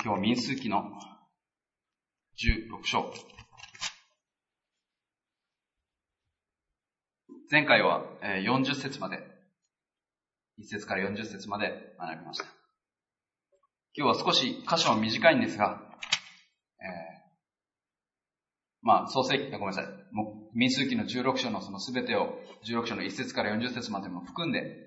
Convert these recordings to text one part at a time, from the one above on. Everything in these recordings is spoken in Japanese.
今日は民数記の16章。前回は40節まで、1節から40節まで学びました。今日は少し箇所は短いんですが、民数記の16章のそのすべてを、16章の1節から40節までも含んで、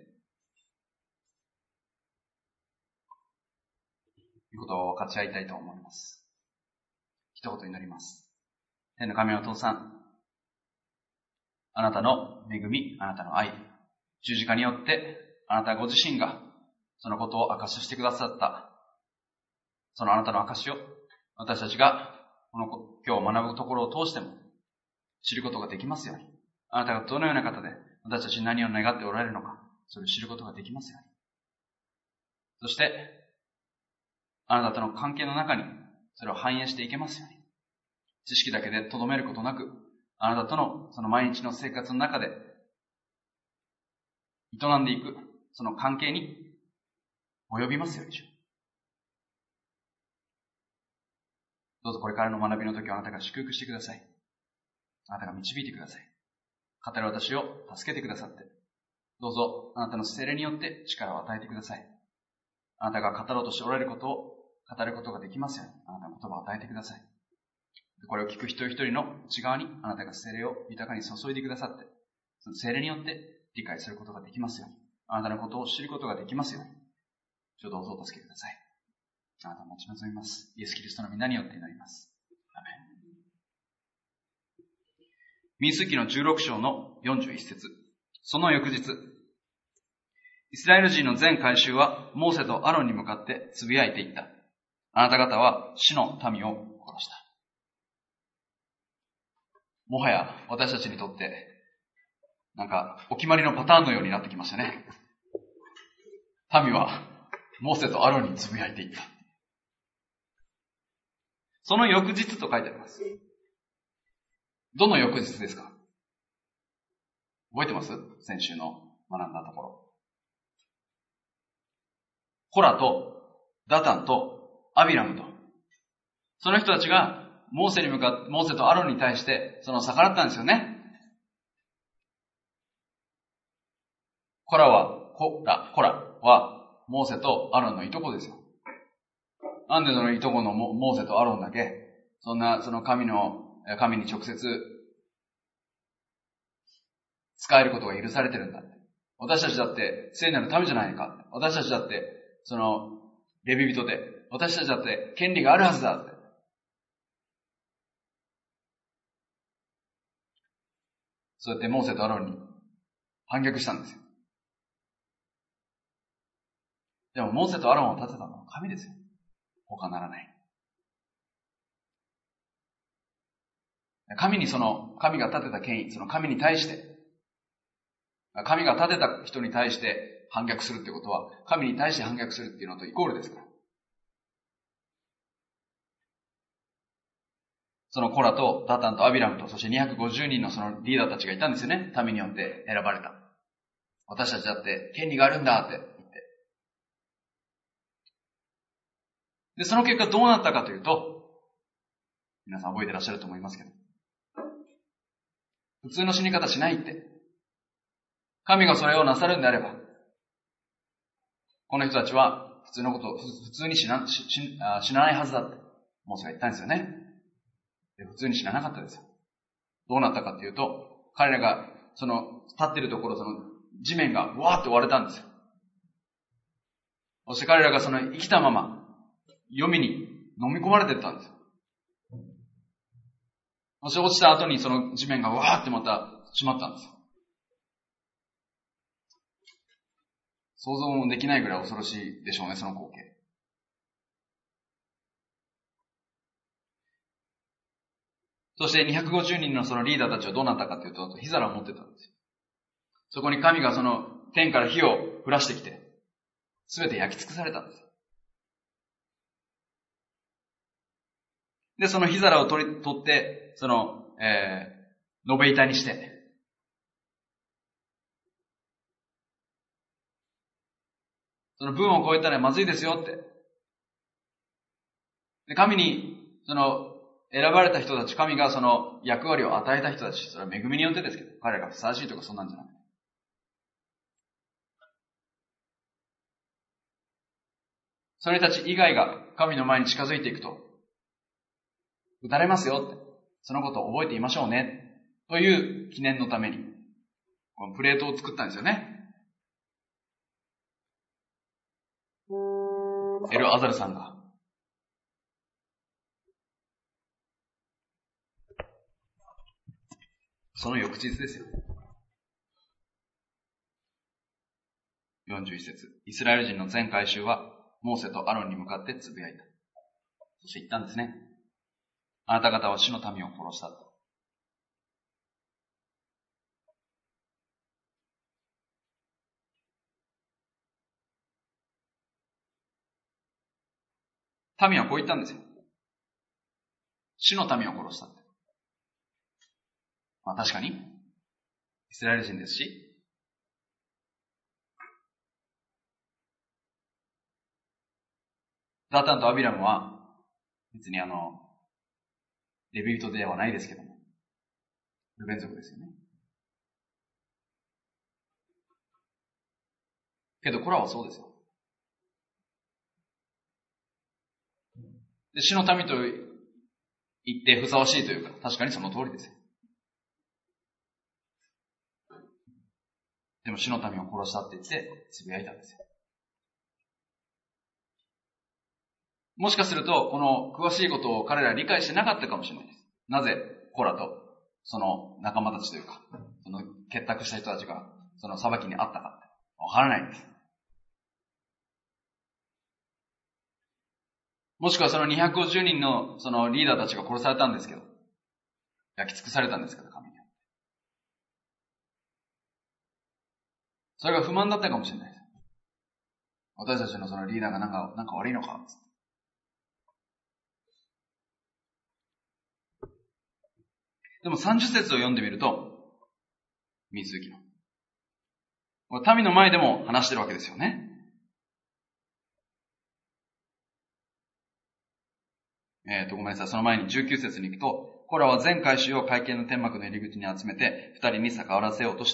ということを分かち合いたいと思います。一言祈ります。天の神のお父さん、あなたの恵み、あなたの愛、十字架によってあなたご自身がそのことを証ししてくださった、そのあなたの証しを私たちが今日学ぶところを通しても知ることができますように。あなたがどのような方で私たちに何を願っておられるのか、それを知ることができますように。そしてあなたとの関係の中にそれを反映していけますように。知識だけで留めることなく、あなたとのその毎日の生活の中で営んでいくその関係に及びますようにしよう。どうぞこれからの学びの時はあなたが祝福してください。あなたが導いてください。語る私を助けてくださって、どうぞあなたの聖霊によって力を与えてください。あなたが語ろうとしておられることを語ることができますように、あなたの言葉を与えてください。これを聞く一人一人の内側にあなたが聖霊を豊かに注いでくださって、その聖霊によって理解することができますように、あなたのことを知ることができますように、どうぞお助けください。あなたを待ち望みます。イエス・キリストの皆によって祈ります。アメン。民数記の16章の41節。その翌日、イスラエル人の全会衆はモーセとアロンに向かってつぶやいていった。あなた方は死の民を殺した。もはや私たちにとってお決まりのパターンのようになってきましたね。民はモーセとアロンにつぶやいていった。その翌日と書いてあります。どの翌日ですか？覚えてます？先週の学んだところ。コラとダタンとアビラムと、その人たちがモーセとアロンに対して逆らったんですよね。コラはモーセとアロンのいとこですよ。なんでそのいとこのモーセとアロンだけその神に直接使えることが許されてるんだって。私たちだって聖なる民じゃないか。私たちだってレビ人で、私たちだって権利があるはずだって。そうやってモーセとアロンに反逆したんですよ。でもモーセとアロンを立てたのは神ですよ。他ならない。神が立てた権威、神に対して、神が立てた人に対して反逆するってことは、神に対して反逆するっていうのとイコールですから。そのコラとダタンとアビラムと、そして250人のそのリーダーたちがいたんですよね。民によって選ばれた。私たちだって権利があるんだって言って。で、その結果どうなったかというと、皆さん覚えてらっしゃると思いますけど、普通の死に方しないって。神がそれをなさるんであれば、この人たちは普通に死なないはずだって、モーセが言ったんですよね。で、普通に死ななかったですよ。どうなったかっていうと、彼らが立ってるところ、地面がわーって割れたんですよ。そして彼らが生きたまま黄泉に飲み込まれていったんですよ。そして落ちた後に地面がわーってまた閉まったんですよ。想像もできないぐらい恐ろしいでしょうね、その光景。そして250人のそのリーダーたちはどうなったかというと、火皿を持ってたんですよ。そこに神が天から火を降らしてきて、すべて焼き尽くされたんですよ。で、その火皿を取って、延べ板にして、その分を超えたらまずいですよって。 で、神に、選ばれた人たち、神がその役割を与えた人たち、それは恵みによってですけど、彼らがふさわしいとかそんなんじゃなくて。それたち以外が神の前に近づいていくと、撃たれますよって、そのことを覚えていましょうね、という記念のために、このプレートを作ったんですよね。エルアザルさんが。その翌日ですよ。41節。イスラエル人の全会衆は、モーセとアロンに向かってつぶやいた。そして言ったんですね。あなた方は主の民を殺したと。民はこう言ったんですよ。主の民を殺したって。まあ確かに、イスラエル人ですし、ダタンとアビラムは、別にレビ人ではないですけども、ルベン族ですよね。けど、コラはそうですよ。で、主の民と言ってふさわしいというか、確かにその通りですよ。でも主の民を殺したって言ってつぶやいたんですよ。もしかすると、この詳しいことを彼らは理解してなかったかもしれないです。なぜコラとその仲間たちというか、その結託した人たちがその裁きにあったかってわからないんです。もしくはその250人のそのリーダーたちが殺されたんですけど、焼き尽くされたんですけど、神に。それが不満だったかもしれないです。私たちのそのリーダーがなんか悪いのかつって。でも30節を読んでみると、水行きの。民の前でも話してるわけですよね。ごめんなさい。その前に19節に行くと、コラは全会衆を会見の天幕の入り口に集めて、二人に逆らわせようとした。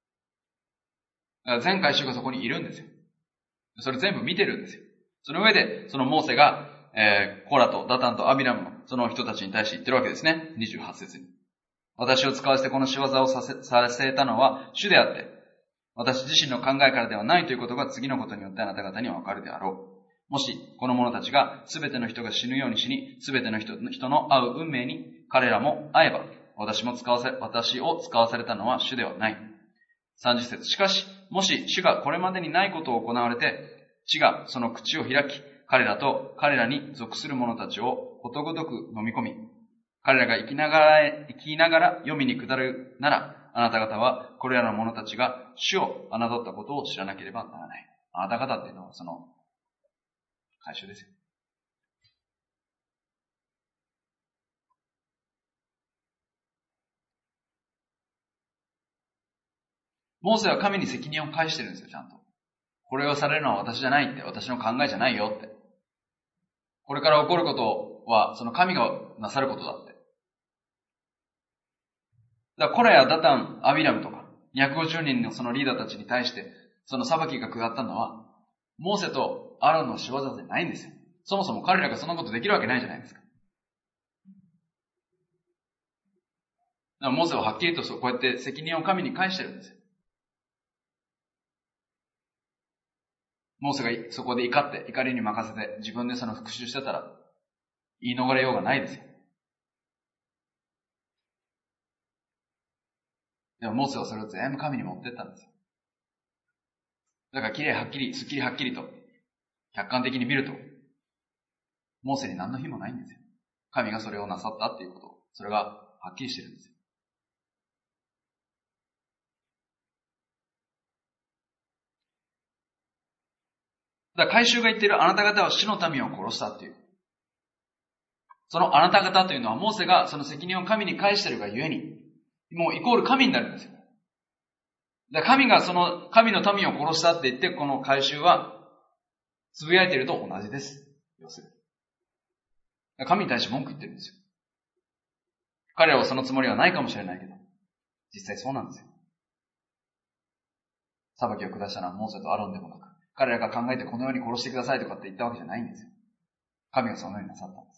全会衆がそこにいるんですよ。それ全部見てるんですよ。その上で、そのモーセが、コラとダタンとアビラムのその人たちに対して言ってるわけですね。28節に。私を使わせてこの仕業をさせたのは主であって、私自身の考えからではないということが次のことによってあなた方にはわかるであろう。もし、この者たちが全ての人が死ぬように死に、全ての人の会う運命に彼らも会えば、私を使わされたのは主ではない。30節。しかし、もし主がこれまでにないことを行われて、地がその口を開き、彼らと彼らに属する者たちをことごとく飲み込み、彼らが生きながら読みに下るなら、あなた方はこれらの者たちが主を侮ったことを知らなければならない。あなた方っていうのはその回収ですよ。モーセは神に責任を返してるんですよ、ちゃんと。これをされるのは私じゃないって、私の考えじゃないよって。これから起こることは、その神がなさることだって。だからコラやダタン、アビラムとか、250人のそのリーダーたちに対して、その裁きが下ったのは、モーセとアロンの仕業じゃないんですよ。そもそも彼らがそんなことできるわけないじゃないですか。だからモーセははっきりとこうやって責任を神に返してるんですよ。モーセがそこで怒りに任せて自分でその復讐してたら言い逃れようがないですよ。でもモーセはそれを全部神に持ってったんですよ。だからすっきりはっきりと客観的に見るとモーセに何の非もないんですよ。神がそれをなさったっていうこと、それがはっきりしてるんですよ。だから回収が言っているあなた方は主の民を殺したっていう。そのあなた方というのはモーセがその責任を神に返しているがゆえに、もうイコール神になるんですよ。だから神がその神の民を殺したって言って、この回収はつぶやいていると同じです。要するに。 神に対して文句言ってるんですよ。彼らはそのつもりはないかもしれないけど、実際そうなんですよ。裁きを下したのはモーセとアロンでもなく、彼らが考えてこのように殺してくださいとかって言ったわけじゃないんですよ。神がそのようになさったんです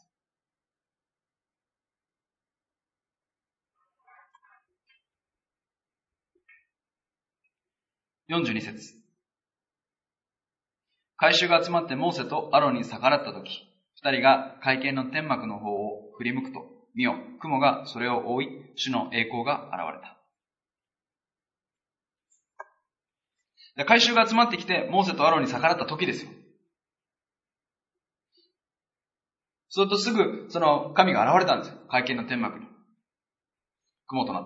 。42節。会衆が集まってモーセとアロンに逆らったとき、二人が会見の天幕の方を振り向くと、見よ、雲がそれを覆い、主の栄光が現れた。会衆が集まってきて、モーセとアロンに逆らった時ですよ。それとすぐ、その神が現れたんですよ。会見の天幕に。雲となって。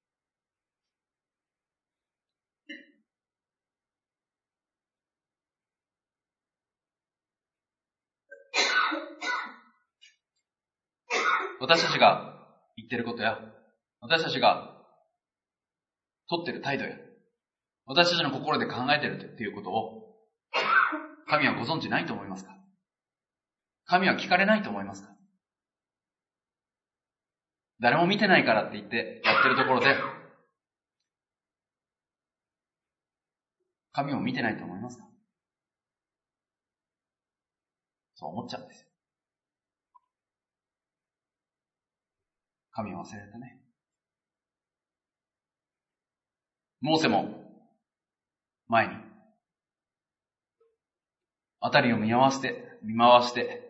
私たちが言ってることや、私たちが取ってる態度や、私たちの心で考えてるっていうことを、神はご存知ないと思いますか？神は聞かれないと思いますか？誰も見てないからって言ってやってるところで、神も見てないと思いますか？そう思っちゃうんですよ。神は忘れたね。モーセも前に辺りを見回して、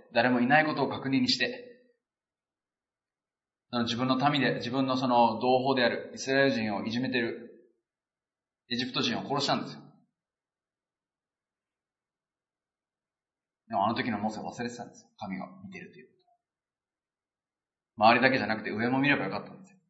誰もいないことを確認して、自分の民で、自分のその同胞であるイスラエル人をいじめているエジプト人を殺したんですよ。でもあの時のモーセは忘れてたんですよ。神が見てるということ。周りだけじゃなくて上も見ればよかったんですよ。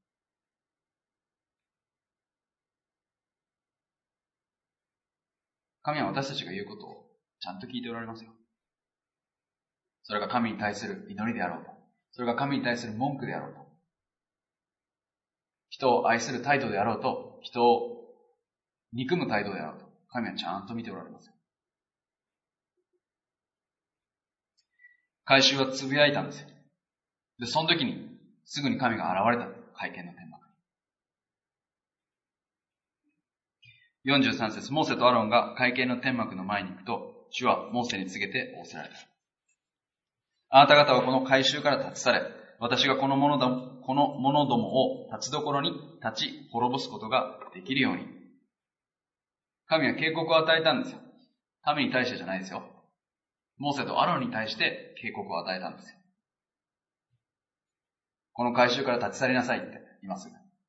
神は私たちが言うことをちゃんと聞いておられますよ。それが神に対する祈りであろうと。それが神に対する文句であろうと。人を愛する態度であろうと。人を憎む態度であろうと。神はちゃんと見ておられますよ。会衆はつぶやいたんですよ。で、その時にすぐに神が現れた。会見の天幕に。43節、モーセとアロンが会見の天幕の前に行くと、主はモーセに告げて仰せられた。あなた方はこの会衆から立ち去れ。私がこの者どもを立ちどころに立ち滅ぼすことができるように。神は警告を与えたんですよ。民に対してじゃないですよ。モーセとアロンに対して警告を与えたんですよ。この会衆から立ち去りなさいって言います。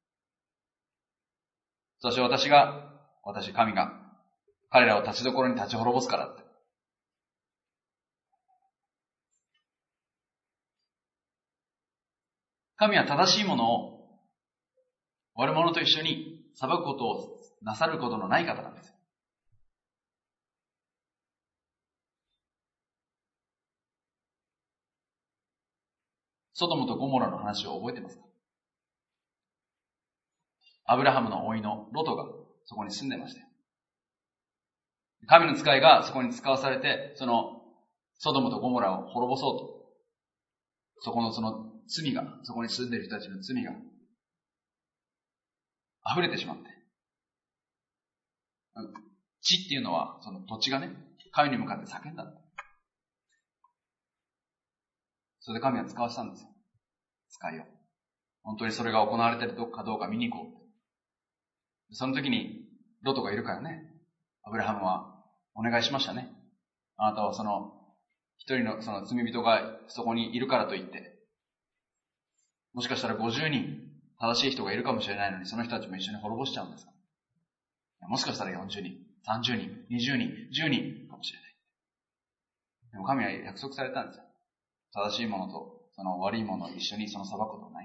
そして神が彼らを立ちどころに立ち滅ぼすからって。神は正しいものを悪者と一緒に裁くことをなさることのない方なんです。ソドムとゴモラの話を覚えてますか？アブラハムの甥のロトがそこに住んでましたよ。神の使いがそこに使わされて、そのソドムとゴモラを滅ぼそうと。そこのその罪が、そこに住んでいる人たちの罪が溢れてしまって。地っていうのは、その土地がね、神に向かって叫んだ。それで神は使わせたんですよ。使いを。本当にそれが行われているかどうか見に行こう。その時に、ロトがいるからね、アブラハムはお願いしましたね。あなたはその、一人のその罪人がそこにいるからといって、もしかしたら50人正しい人がいるかもしれないのに、その人たちも一緒に滅ぼしちゃうんですか？もしかしたら40人、30人、20人、10人かもしれない。でも神は約束されたんですよ。正しいものとその悪いものを一緒にその裁くことはない。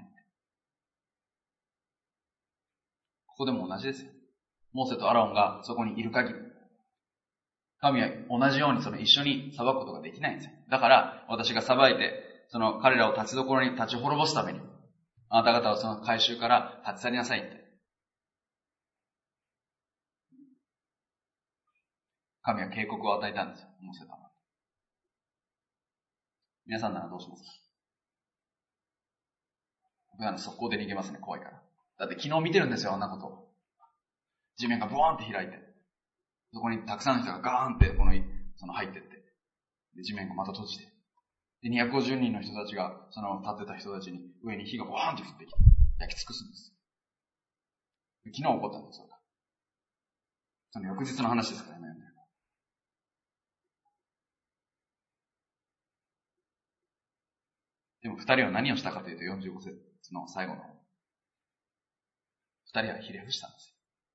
ここでも同じですよ。モーセとアロンがそこにいる限り、神は同じようにその一緒に裁くことができないんですよ。だから私が裁いて、その彼らを立ちどころに立ち滅ぼすために、あなた方はその改宗から立ち去りなさいって。神は警告を与えたんですよ。モーセとアロン。皆さんならどうしますか？ 速攻で逃げますね、怖いから。だって昨日見てるんですよ、あんなことを。地面がボーンって開いて、そこにたくさんの人がガーンって入ってって、で地面がまた閉じて、で250人の人たちが、その立ってた人たちに上に火がボーンって降ってきて、焼き尽くすんです。昨日起こったんです、それが。その翌日の話ですからね。でも二人は何をしたかというと、45節の最後の方。二人はひれ伏したんですよ。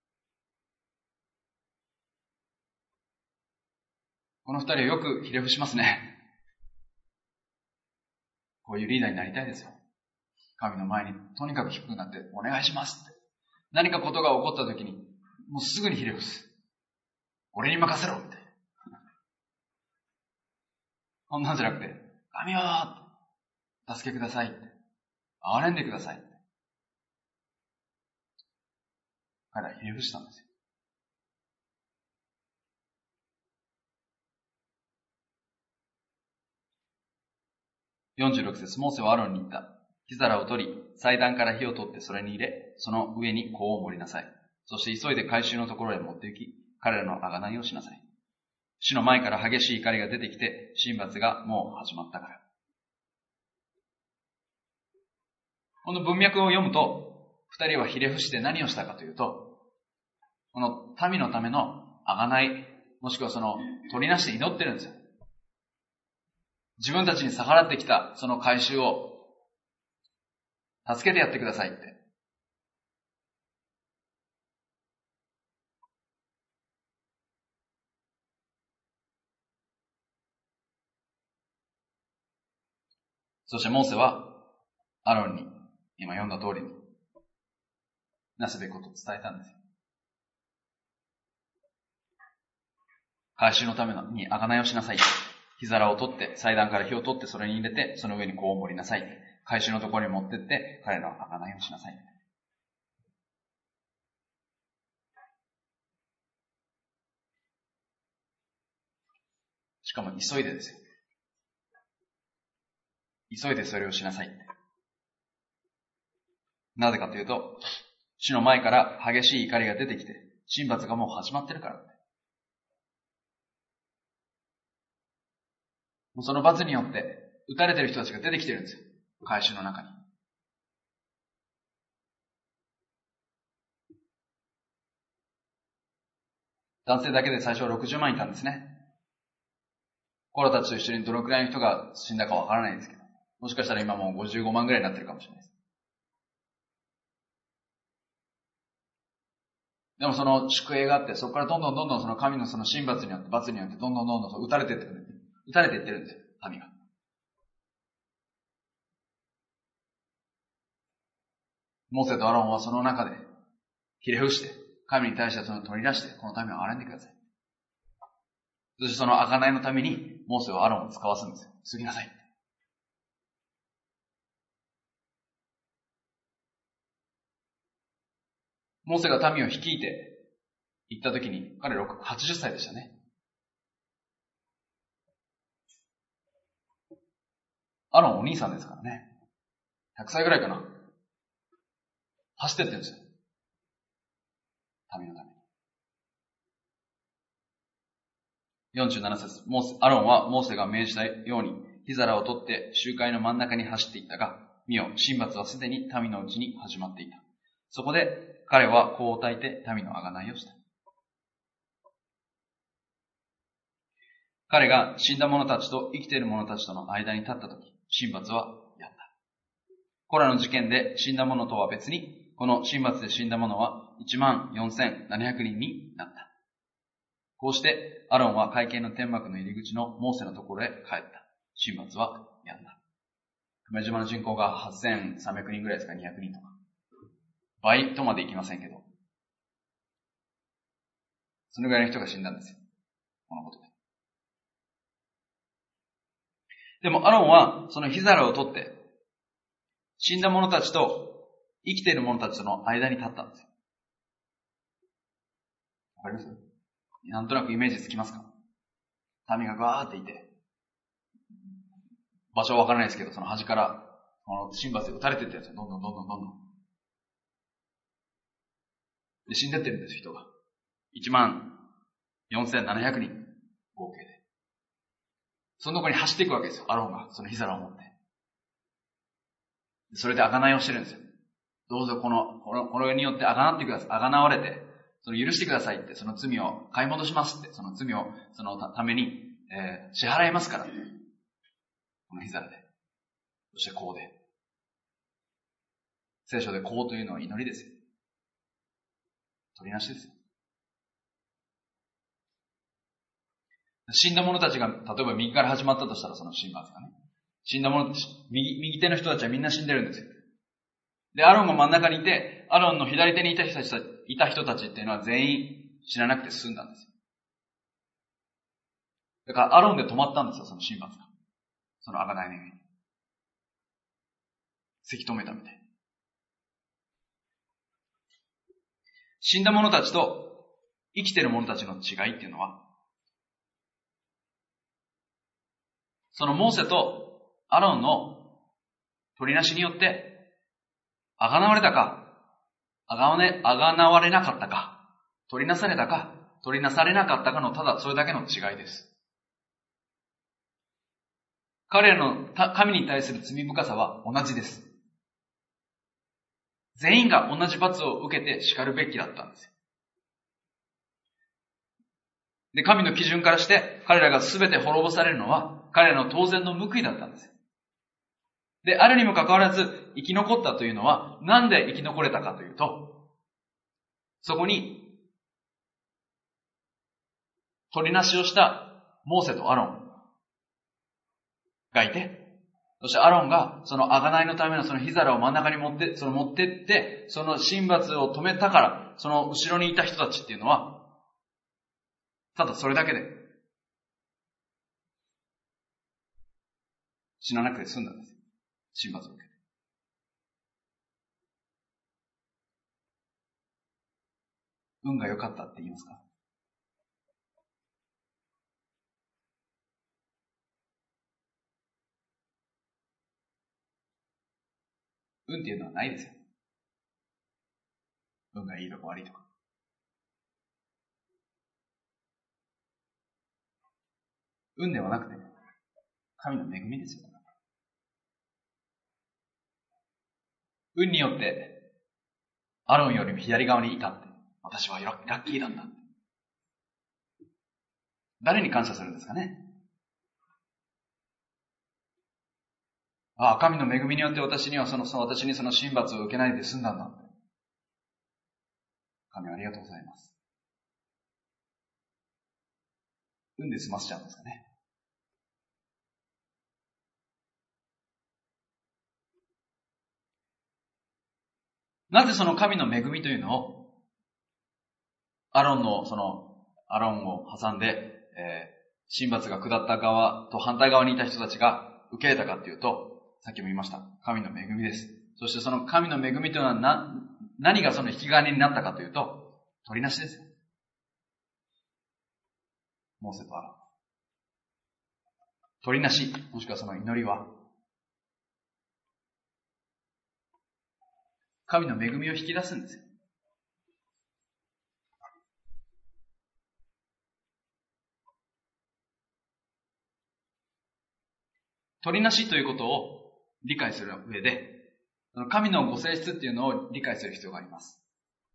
この二人はよくひれ伏しますね。こういうリーダーになりたいですよ。神の前にとにかく低くなってお願いしますって。何かことが起こった時に、もうすぐにひれ伏す。俺に任せろみたいな。こんなんじゃなくて、神よー助けくださいって。憐れんでくださいって。彼はひれ伏したんですよ。46節、モーセはアロンに言った。火皿を取り、祭壇から火を取ってそれに入れ、その上に香を盛りなさい。そして急いで回収のところへ持って行き、彼らの贖いをしなさい。主の前から激しい怒りが出てきて、神罰がもう始まったから。この文脈を読むと、二人はひれ伏して何をしたかというと、この民のための贖い、もしくはその取りなしで祈ってるんですよ。自分たちに逆らってきたその回収を助けてやってくださいって。そしてモーセはアロンに今読んだ通りになすべきことを伝えたんですよ。回収のために贖いをしなさい。火皿を取って、祭壇から火を取ってそれに入れて、その上に香を盛りなさい。回収のところに持ってって、彼らは贖いをしなさい。しかも急いでですよ。急いでそれをしなさい。なぜかというと、主の前から激しい怒りが出てきて、神罰がもう始まってるから。もうその罰によって撃たれてる人たちが出てきてるんですよ。回収の中に。男性だけで最初は60万いたんですね。コラたちと一緒にどのくらいの人が死んだかわからないんですけど、もしかしたら今もう55万ぐらいになってるかもしれないです。でもその宿営があって、そこからどんどんその神のその神罰によって、罰によってどんどん撃たれていってるんです。撃たれていってるんですよ、民が。モーセとアロンはその中でひれ伏して、神に対してその取り出して、この民を憐れんでください。そしてその贖いのために、モーセはアロンを使わすんですよ。過ぎなさい。モーセが民を率いて行った時に、彼80歳でしたね。アロンお兄さんですからね。100歳ぐらいかな。走ってってるんですよ。民のために。47節、アロンはモーセが命じたように、火皿を取って集会の真ん中に走っていったが、見よ、神罰はすでに民のうちに始まっていた。そこで彼は香を焚いて民の贖いをした。彼が死んだ者たちと生きている者たちとの間に立ったとき、神罰はやった。コラの事件で死んだ者とは別に、この神罰で死んだ者は14,700人になった。こうして、アロンは会見の天幕の入り口のモーセのところへ帰った。神罰はやった。久米島の人口が8,300人ぐらいですか、200人とか。倍とまでいきませんけど。そのぐらいの人が死んだんですよ。このことで。でもアロンはその火皿を取って、死んだ者たちと生きている者たちとの間に立ったんですよ。わかります？なんとなくイメージつきますか？民がガーっていて、場所はわからないですけど、その端からこの神罰で撃たれてったやつがどんどん。で、死んでってるんです、人が。14,700人、合計で。そのとこに走っていくわけですよ、アロンが、その火皿を持って。それで贖いをしてるんですよ。どうぞこの上によって贖ってください。贖われて、その許してくださいって、その罪を買い戻しますって、その罪を、そのために、支払いますから。この火皿で。そして香で。聖書で香というのは祈りですよ。取りなしですよ。死んだ者たちが、例えば右から始まったとしたらその神罰がね。死んだ者たち、右手の人たちはみんな死んでるんですよ。で、アロンが真ん中にいて、アロンの左手にいた人たちっていうのは全員死ななくて済んだんですよ。だからアロンで止まったんですよ、その神罰が。その贖いの上に。せき止めたみたい。死んだ者たちと生きてる者たちの違いっていうのは、そのモーセとアロンの取りなしによって、あがなわれたか、あがなわれなかったか、取りなされたか、取りなされなかったかのただそれだけの違いです。彼らの神に対する罪深さは同じです。全員が同じ罰を受けて叱るべきだったんですよ。で、神の基準からして彼らが全て滅ぼされるのは彼らの当然の報いだったんですよ。で、あるにもかかわらず生き残ったというのはなんで生き残れたかというと、そこに取りなしをしたモーセとアロンがいて、そしてアロンがその贖いのためのその火皿を真ん中に持ってって、その神罰を止めたから、その後ろにいた人たちっていうのは、ただそれだけで死ななくて済んだんです。神罰を受けて。運が良かったって言いますか？運っていうのはないですよ。運がいいとか悪いとか。運ではなくて、神の恵みですよ。運によって、アロンよりも左側にいたって。私はラッキーなんだ。誰に感謝するんですかね？神の恵みによって私にその神罰を受けないで済んだんだ。神ありがとうございます。運で済ませちゃうんですかね。なぜその神の恵みというのを、アロンを挟んで、神罰が下った側と反対側にいた人たちが受け入れたかというと、さっきも言いました。神の恵みです。そしてその神の恵みというのは何がその引き金になったかというと、取りなしですよ。モーセとアロン。取りなし、もしくはその祈りは、神の恵みを引き出すんですよ。取りなしということを理解する上で、神のご性質っていうのを理解する必要があります。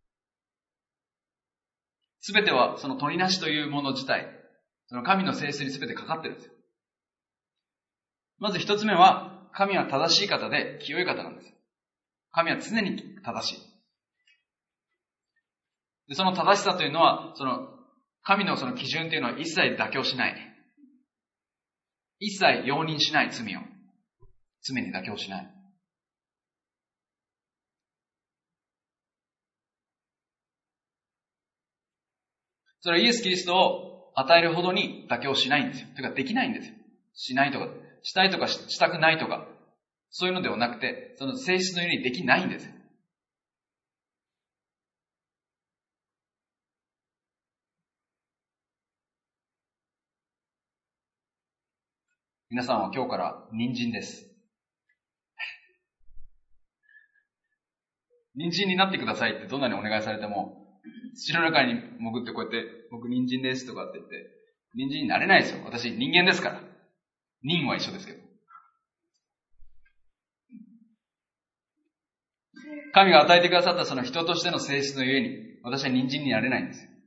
すべてはその取りなしというもの自体、その神の性質にすべてかかってるんですよ。まず一つ目は、神は正しい方で清い方なんですよ。神は常に正しい。で、その正しさというのは、神のその基準というのは一切妥協しない。一切容認しない罪を。罪に妥協しない。それはイエス・キリストを与えるほどに妥協しないんですよ。というかできないんですよ。しないとか、したいとかしたくないとか、そういうのではなくて、その性質のようにできないんですよ。皆さんは今日から人参です。 人参になってくださいってどんなにお願いされても、土の中に潜ってこうやって、僕人参ですとかって言って、人参になれないですよ。私人間ですから。人は一緒ですけど。神が与えてくださったその人としての性質のゆえに、私は人参になれないんですよ。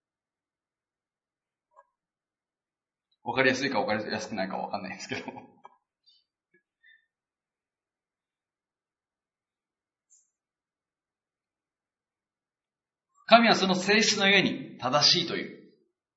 わかりやすいかわかりやすくないかわかんないですけど。神はその性質のゆえに正しいという。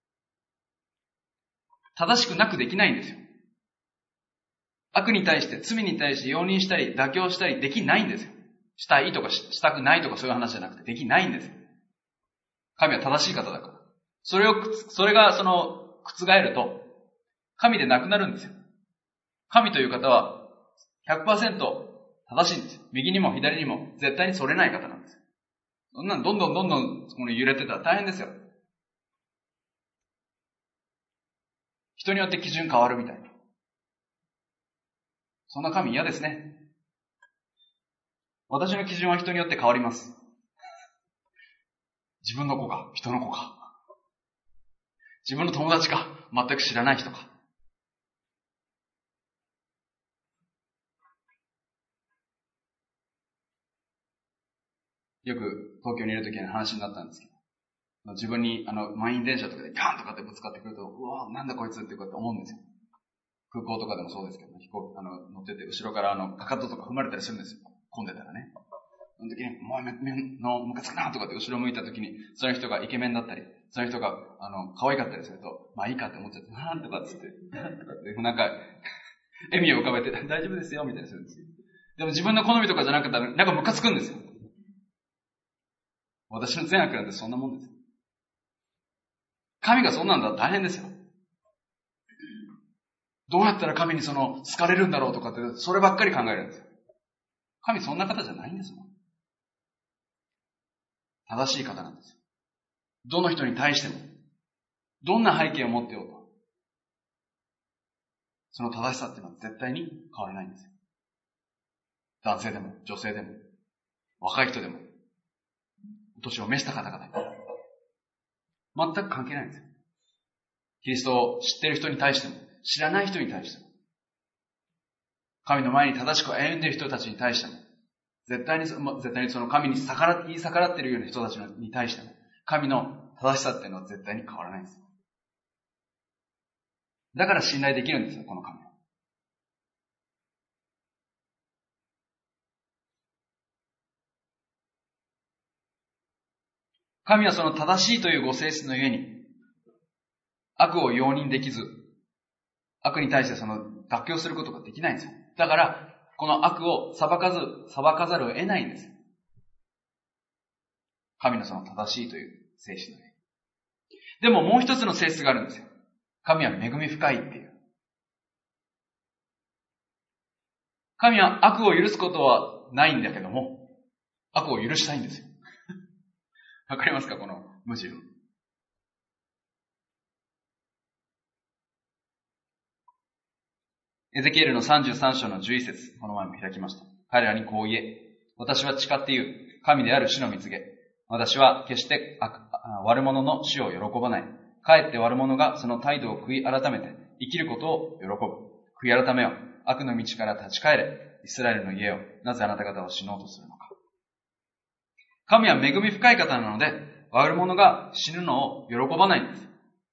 正しくなくできないんですよ。悪に対して、罪に対して容認したり、妥協したりできないんですよ。したいとかしたくないとかそういう話じゃなくてできないんですよ。神は正しい方だから。それが覆ると、神でなくなるんですよ。神という方は 100% 正しいんですよ。右にも左にも絶対にそれない方なんですよ。そんなのどんどん揺れてたら大変ですよ。人によって基準変わるみたいな。そんな神嫌ですね。私の基準は人によって変わります。自分の子か、人の子か。自分の友達か、全く知らない人か。よく東京にいる時に話になったんですけど、自分に満員電車とかでガンとかってぶつかってくると、うわなんだこいつってこうやって思うんですよ。空港とかでもそうですけど、乗ってて後ろからかかととか踏まれたりするんですよ。混んでたらね。その時に、ムカつくなとかって後ろ向いた時に、その人がイケメンだったり、その人が可愛かったりすると、まあいいかって思っちゃって、なんとかっつって、なんか、笑みを浮かべて、大丈夫ですよみたいにするんですよ。でも自分の好みとかじゃなくて、なんかムカつくんですよ。私の善悪なんてそんなもんです。神がそんなんだ大変ですよ。どうやったら神に好かれるんだろうとかって、そればっかり考えるんですよ。神そんな方じゃないんですもん。正しい方なんですよ。どの人に対しても、どんな背景を持ってようと、その正しさっていうのは絶対に変わらないんですよ。男性でも、女性でも、若い人でも、お年を召した方々でも、全く関係ないんですよ。キリストを知っている人に対しても、知らない人に対しても、神の前に正しく歩んでいる人たちに対しても、絶対にその神に言い逆らっているような人たちに対しても、神の正しさっていうのは絶対に変わらないんです。だから信頼できるんですよ、この神は。神はその正しいというご性質のゆえに、悪を容認できず、悪に対して妥協することができないんですよ。だから、この悪を裁かざるを得ないんです。神のその正しいという性質のゆえに。でももう一つの性質があるんですよ。神は恵み深いっていう。神は悪を許すことはないんだけども、悪を許したいんですよ。わかりますかこの矛盾。エゼキエルの33章の11節、この前も開きました。彼らにこう言え。私は誓って言う。神である主の蜜げ。私は決して悪者の死を喜ばない。かえって悪者がその態度を悔い改めて生きることを喜ぶ。悔い改めよ。悪の道から立ち返れ。イスラエルの家よ。なぜあなた方は死のうとするのか。神は恵み深い方なので、悪者が死ぬのを喜ばないんです。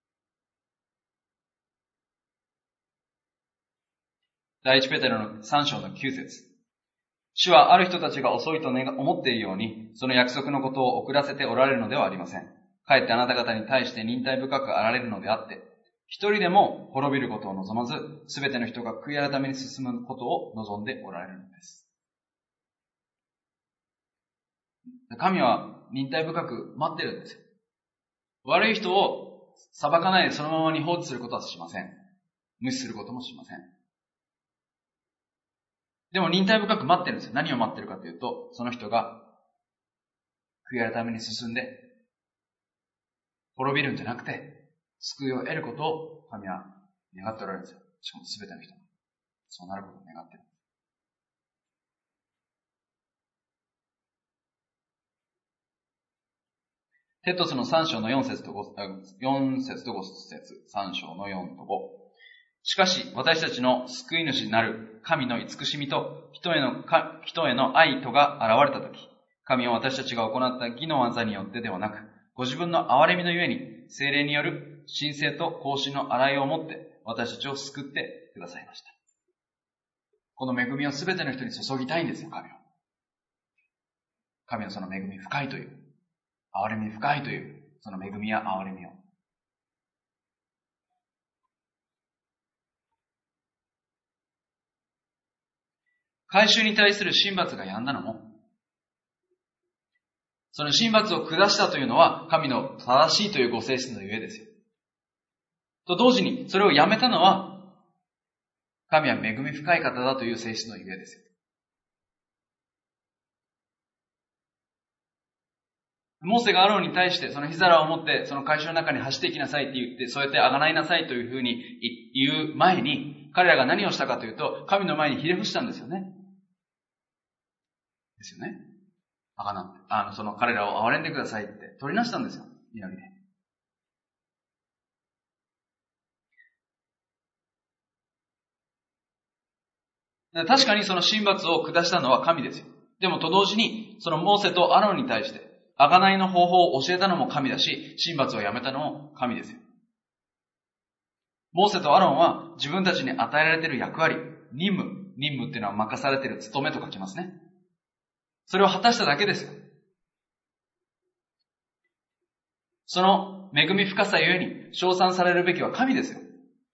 第一ペテロの3章の9節。主はある人たちが遅いと思っているように、その約束のことを遅らせておられるのではありません。かえってあなた方に対して忍耐深くあられるのであって、一人でも滅びることを望まず、すべての人が悔い改めに進むことを望んでおられるのです。神は忍耐深く待ってるんですよ。悪い人を裁かないでそのままに放置することはしません。無視することもしません。でも忍耐深く待ってるんですよ。何を待ってるかというと、その人が悔い改めに進んで、滅びるんじゃなくて、救いを得ることを神は願っておられるんですよ。しかも全ての人がそうなることを願っている。 テトスの3章の4節と5節、3章の4と5。しかし、私たちの救い主なる神の慈しみと人への愛とが現れたとき、神は私たちが行った義の技によってではなく、ご自分の憐れみのゆえに、聖霊による神聖と更新の洗いをもって、私たちを救ってくださいました。この恵みをすべての人に注ぎたいんですよ、神は。神はその恵み深いという、憐れみ深いという、その恵みや憐れみを。改宗に対する神罰が止んだのも、その神罰を下したというのは神の正しいというご性質のゆえですよ。と同時にそれをやめたのは神は恵み深い方だという性質のゆえですよ。モーセがアロンに対してその火皿を持ってその会所の中に走っていきなさいって言って、そうやってあがないなさいというふうに言う前に、彼らが何をしたかというと、神の前にひれ伏したんですよね。ですよね。あがなって、その彼らを憐れんでくださいって取りなしたんですよ。祈りで。確かにその神罰を下したのは神ですよ。でもと同時に、そのモーセとアロンに対して、贖いの方法を教えたのも神だし、神罰をやめたのも神ですよ。モーセとアロンは自分たちに与えられている役割、任務っていうのは任されている務めと書きますね。それを果たしただけですよ。その恵み深さゆえに称賛されるべきは神ですよ。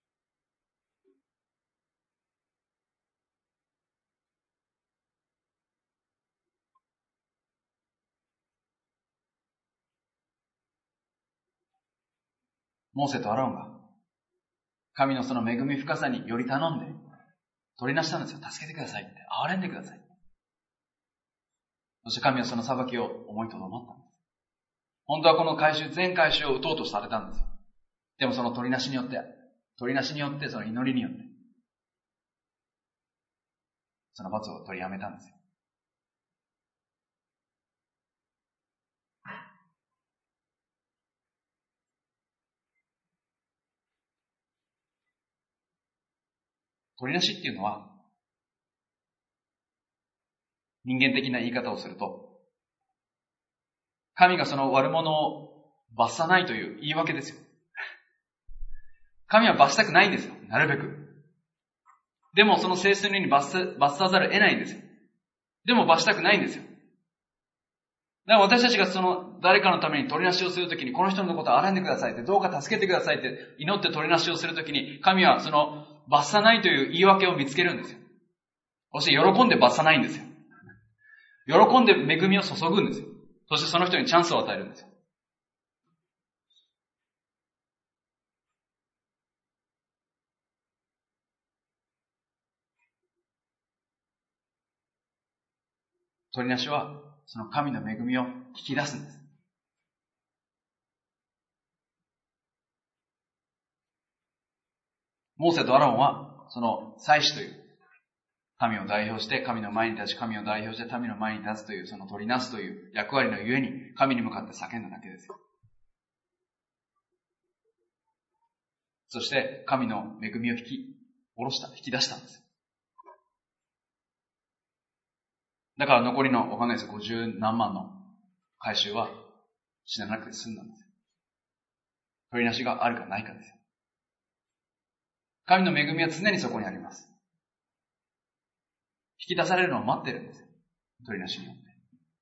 モーセとアロンが神のその恵み深さにより頼んで取りなしたんですよ。助けてくださいって、憐れんでください。そして神はその裁きを思いとどまったんです。本当はこの全回収を打とうとされたんですよ。でもその取りなしによって、その祈りによって、その罰を取りやめたんですよ。取りなしっていうのは、人間的な言い方をすると、神がその悪者を罰さないという言い訳ですよ。神は罰したくないんですよ。なるべく。でもその性質のように罰さざるを得ないんですよ。でも罰したくないんですよ。だから私たちがその誰かのために取りなしをするときに、この人のことを憐れんでくださいって、どうか助けてくださいって祈って取りなしをするときに、神はその罰さないという言い訳を見つけるんですよ。そして喜んで罰さないんですよ。喜んで恵みを注ぐんですよ。そしてその人にチャンスを与えるんですよ。取りなしはその神の恵みを引き出すんです。モーセとアロンはその祭司という神を代表して神の前に立ち、神を代表して民の前に立つというその取りなすという役割のゆえに神に向かって叫んだだけですよ。そして神の恵みを引き出したんです。だから残りのわかんないですよ、50何万の回収は死ななくて済んだんですよ。取りなしがあるかないかですよ。神の恵みは常にそこにあります。引き出されるのを待ってるんですよ。取りなしによって。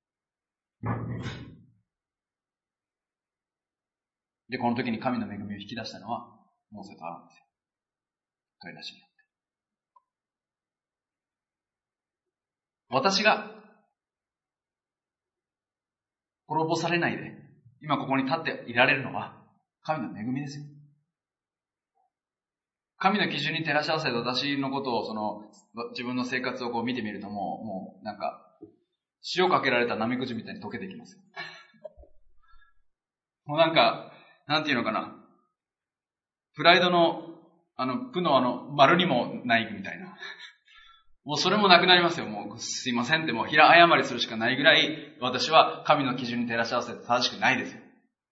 で、この時に神の恵みを引き出したのはモーセとアロンですよ。取りなしによって。私が滅ぼされないで今ここに立っていられるのは神の恵みですよ。神の基準に照らし合わせて私のことを自分の生活を見てみるともうなんか塩かけられたナメクジみたいに溶けてきますよ。もうなんかなんていうのかな、プライドのプの丸にもないみたいな。もうそれもなくなりますよ。もうすいませんってもう平謝りするしかないぐらい私は神の基準に照らし合わせて正しくないですよ。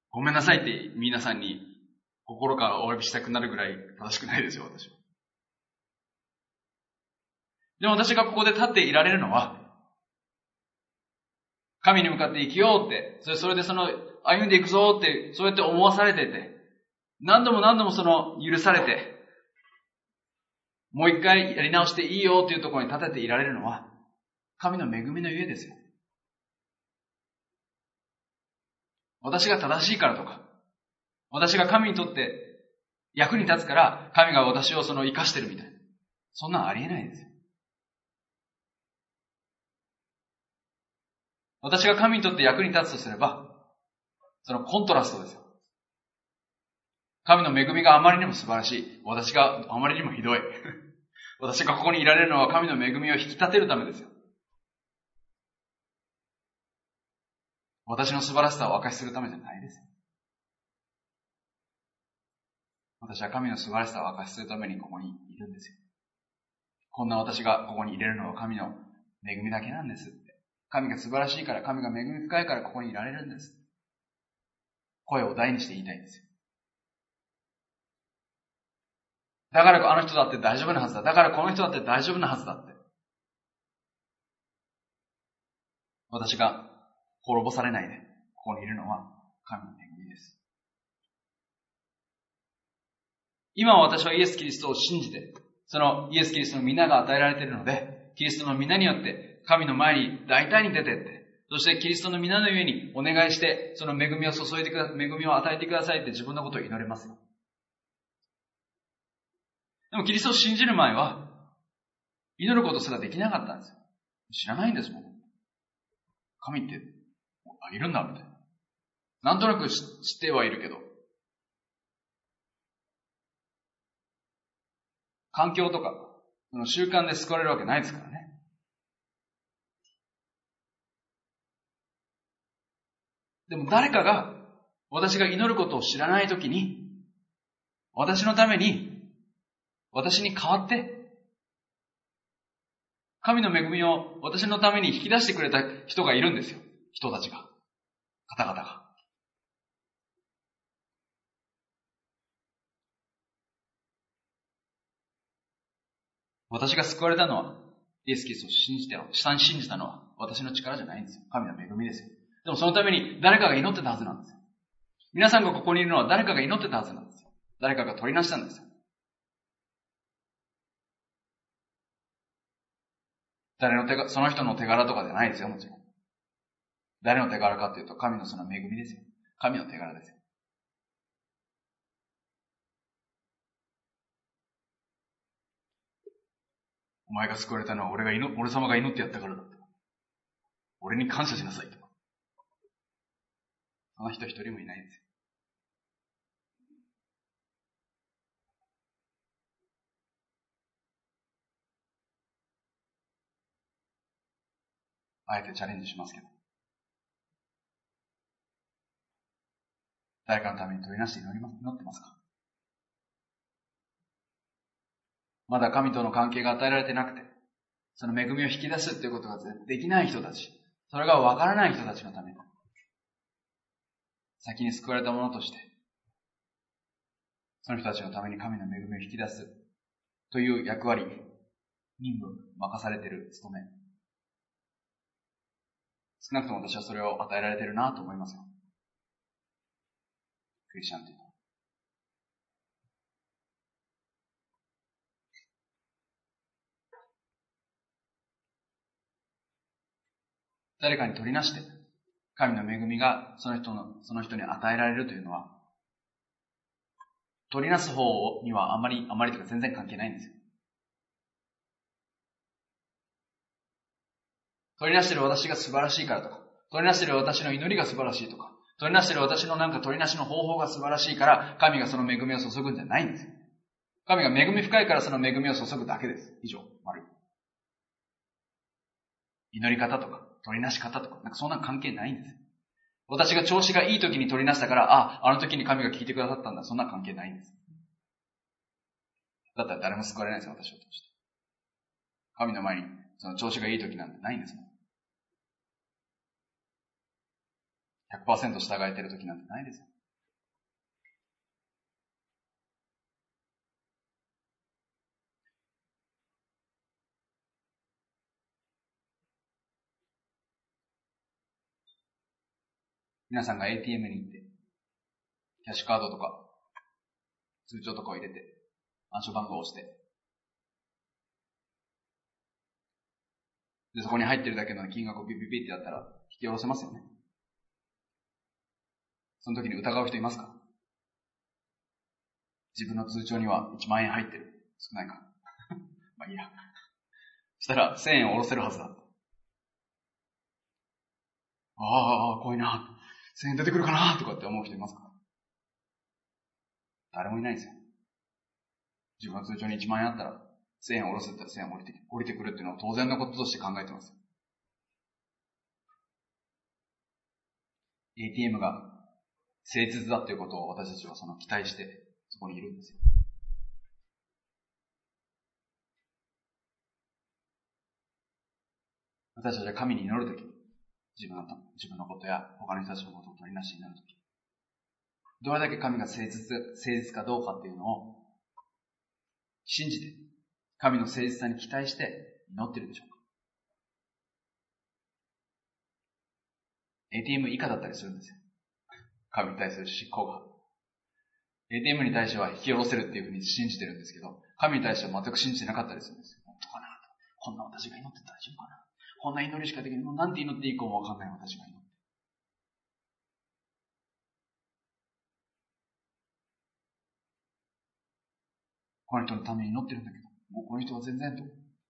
ごめんなさいって皆さんに心からお詫びしたくなるぐらい正しくないですよ、私は。でも私がここで立っていられるのは、神に向かって生きようって、それで歩んでいくぞって、そうやって思わされてて、何度も許されて、もう一回やり直していいよっていうところに立てていられるのは、神の恵みのゆえですよ。私が正しいからとか、私が神にとって役に立つから、神が私を生かしてるみたいな。そんなんありえないですよ。私が神にとって役に立つとすれば、そのコントラストですよ。神の恵みがあまりにも素晴らしい。私があまりにもひどい。私がここにいられるのは神の恵みを引き立てるためですよ。私の素晴らしさを明かしするためじゃないですよ。私は神の素晴らしさを明かしするためにここにいるんですよ。こんな私がここにいれるのは神の恵みだけなんですって。神が素晴らしいから、神が恵み深いからここにいられるんです。声を大にして言いたいんですよ。だからあの人だって大丈夫なはずだ。だからこの人だって大丈夫なはずだって。私が滅ぼされないで、ここにいるのは神の恵みです。今私はイエス・キリストを信じて、そのイエス・キリストの皆が与えられているので、キリストの皆によって神の前に大胆に出ていって、そしてキリストの皆のゆえにお願いして、その恵みを注いでください、恵みを与えてくださいって自分のことを祈れますよ。でもキリストを信じる前は、祈ることすらできなかったんですよ。知らないんですもん。神っているんだみたいな。なんとなく知ってはいるけど、環境とか習慣で救われるわけないですからね。でも誰かが私が祈ることを知らないときに、私のために、私に代わって、神の恵みを私のために引き出してくれた人がいるんですよ。人たちが。方々が。私が救われたのは、イエス・キリストを信じたのは私の力じゃないんですよ。神の恵みですよ。でもそのために誰かが祈ってたはずなんですよ。皆さんがここにいるのは誰かが祈ってたはずなんですよ。誰かが取りなしたんですよ。その人の手柄とかじゃないですよ、もちろん。誰の手柄かっていうと、神のその恵みですよ。神の手柄ですよ。お前が救われたのは俺様が祈ってやったからだ。俺に感謝しなさいと。その人一人もいないんですよ。あえてチャレンジしますけど。誰かのために取りなして祈ってますか？まだ神との関係が与えられてなくて、その恵みを引き出すっていうことができない人たち、それがわからない人たちのために、先に救われた者として、その人たちのために神の恵みを引き出すという役割、任務、任されている務め。少なくとも私はそれを与えられているなと思いますよ。クリスチャンというのは。誰かに取りなして、神の恵みがその人に与えられるというのは、取りなす方にはあまりというか全然関係ないんですよ。取りなしている私が素晴らしいからとか、取りなしている私の祈りが素晴らしいとか、取りなしている私の取りなしの方法が素晴らしいから、神がその恵みを注ぐんじゃないんですよ。神が恵み深いからその恵みを注ぐだけです。以上、丸い。祈り方とか、取りなし方とか、そんな関係ないんですよ。私が調子がいい時に取りなしたから、あの時に神が聞いてくださったんだ、そんな関係ないんです。だったら誰も救われないですよ、私を通して。神の前に、その調子がいい時なんてないんですもん。100% 従えてる時なんてないですよ。 皆さんが ATM に行って、キャッシュカードとか、通帳とかを入れて、暗証番号を押して、で、そこに入ってるだけの金額をピッピッピッってやったら、引き下ろせますよね。その時に疑う人いますか？自分の通帳には1万円入ってる。少ないか。まあいいや。そしたら1000円を下ろせるはずだ。怖いな。1000円出てくるかなとかって思う人いますか？誰もいないんですよ。自分の通帳に1万円あったら、1000円下ろせたら1000円降りてくるっていうのは当然のこととして考えてます。ATM が誠実だということを私たちは期待してそこにいるんですよ。私たちは神に祈るとき、自分のことや他の人たちのことを取りなしになるとき、どれだけ神が誠実かどうかっていうのを信じて、神の誠実さに期待して祈っているでしょうか？ ATM 以下だったりするんですよ。神に対する執行が。ATM に対しては引き下ろせるっていうふうに信じてるんですけど、神に対しては全く信じてなかったりするんですよ。本当かなと。こんな私が祈ってたら大丈夫かな。こんな祈りしかできない。もうなんて祈っていいかもわかんない私が祈って。この人のために祈ってるんだけど、もうこの人は全然と。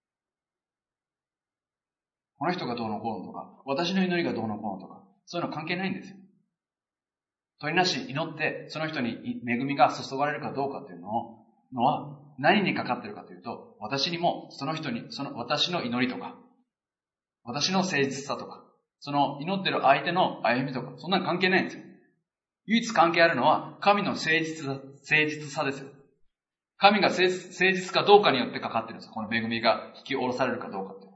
この人がどうのこうのとか、私の祈りがどうのこうのとか、そういうの関係ないんですよ。取りなし祈って、その人に恵みが注がれるかどうかというのは、何にかかってるかというと、私にも、その人に、私の祈りとか、私の誠実さとか、その祈ってる相手の歩みとか、そんなの関係ないんですよ。唯一関係あるのは、神の誠実さですよ。神が誠実かどうかによってかかってるんですよ。この恵みが引き下ろされるかどうかって。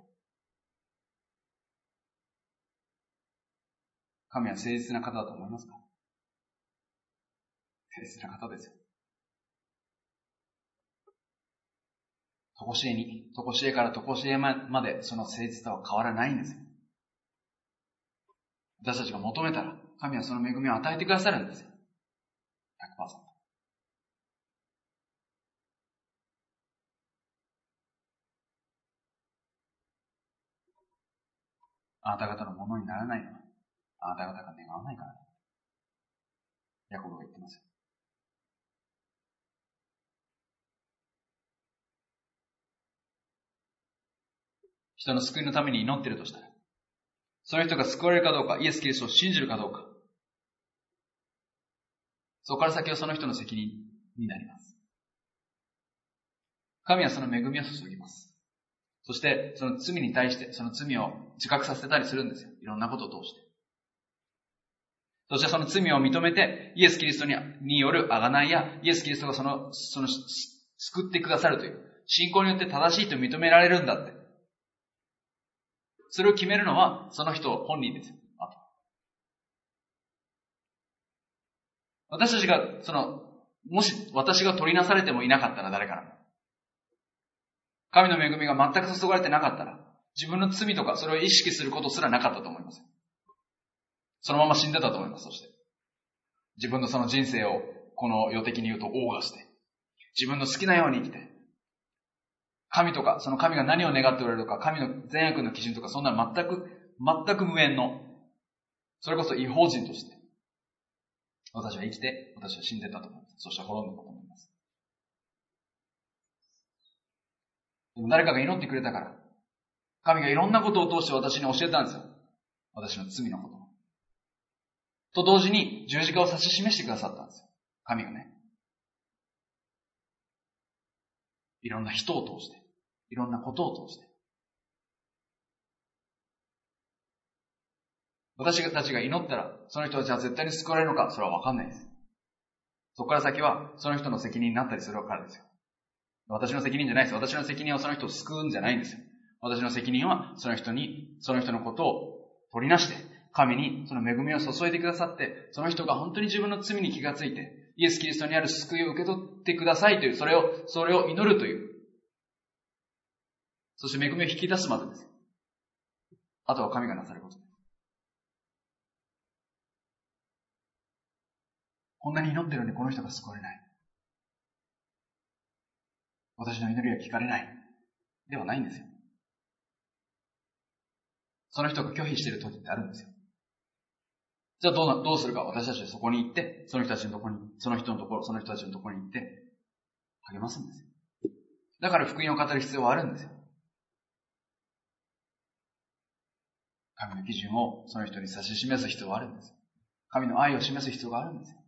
神は誠実な方だと思いますか？誠実な方ですよ。とこしえからとこしえまでその誠実さは変わらないんですよ。私たちが求めたら、神はその恵みを与えてくださるんですよ。100%。あなた方のものにならないのは、あなた方が願わないから。ヤコブが言ってますよ。人の救いのために祈っているとしたら、その人が救われるかどうか、イエス・キリストを信じるかどうか、そこから先はその人の責任になります。神はその恵みを注ぎます。そして、その罪に対して、その罪を自覚させたりするんですよ。いろんなことを通して。そしてその罪を認めて、イエス・キリストによる贖いや、イエス・キリストが救ってくださるという、信仰によって正しいと認められるんだって。それを決めるのは、その人本人ですよ。私たちが、もし私が取りなされてもいなかったら誰からも。神の恵みが全く注がれてなかったら、自分の罪とかそれを意識することすらなかったと思います。そのまま死んでたと思います。そして。自分のその人生を、この世的に言うと謳歌して、自分の好きなように生きて、神とか、その神が何を願っておられるか、神の善悪の基準とか、そんな全く無縁の、それこそ異邦人として、私は生きて、私は死んでたと思います。そして滅んだと思います。でも誰かが祈ってくれたから、神がいろんなことを通して私に教えたんですよ。私の罪のこと。と同時に十字架を指し示してくださったんですよ。神がね。いろんな人を通して、いろんなことを通して。私たちが祈ったら、その人はじゃあ絶対に救われるのか、それは分かんないです。そこから先は、その人の責任になったりするからですよ。私の責任じゃないです。私の責任はその人を救うんじゃないんですよ。私の責任は、その人のことを取りなして、神にその恵みを注いでくださって、その人が本当に自分の罪に気がついて、イエス・キリストにある救いを受け取ってくださいという、それを祈るという。そして恵みを引き出すまでです。あとは神がなさることです。 こんなに祈ってるのにこの人が救われない。私の祈りは聞かれない。ではないんですよ。その人が拒否している時ってあるんですよ。じゃあどうするか。私たちはそこに行って、その人たちのところに、その人のところ、その人たちのところに行って、励ますんですよ。だから福音を語る必要はあるんですよ。神の基準をその人に指し示す必要はあるんですよ。神の愛を示す必要があるんですよ。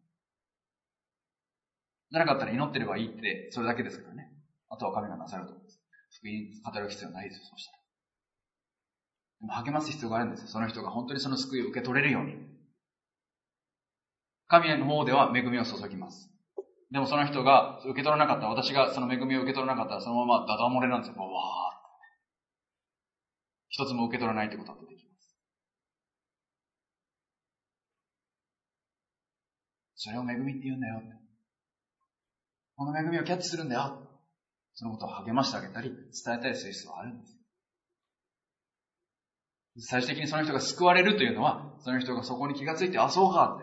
じゃなかったら祈ってればいいって、それだけですからね。あとは神がなさると思います。福音語る必要はないですよ、そうしたら。でも励ます必要があるんですよ。その人が本当にその救いを受け取れるように。神の方では恵みを注ぎます。でもその人が受け取らなかった、私がその恵みを受け取らなかったら、そのままダダ漏れなんですよ。わー。一つも受け取らないってことが出てきます。それを恵みって言うんだよ。この恵みをキャッチするんだよ。そのことを励ましてあげたり、伝えたりする必要があるんです。最終的にその人が救われるというのは、その人がそこに気がついて、あ、そうかって。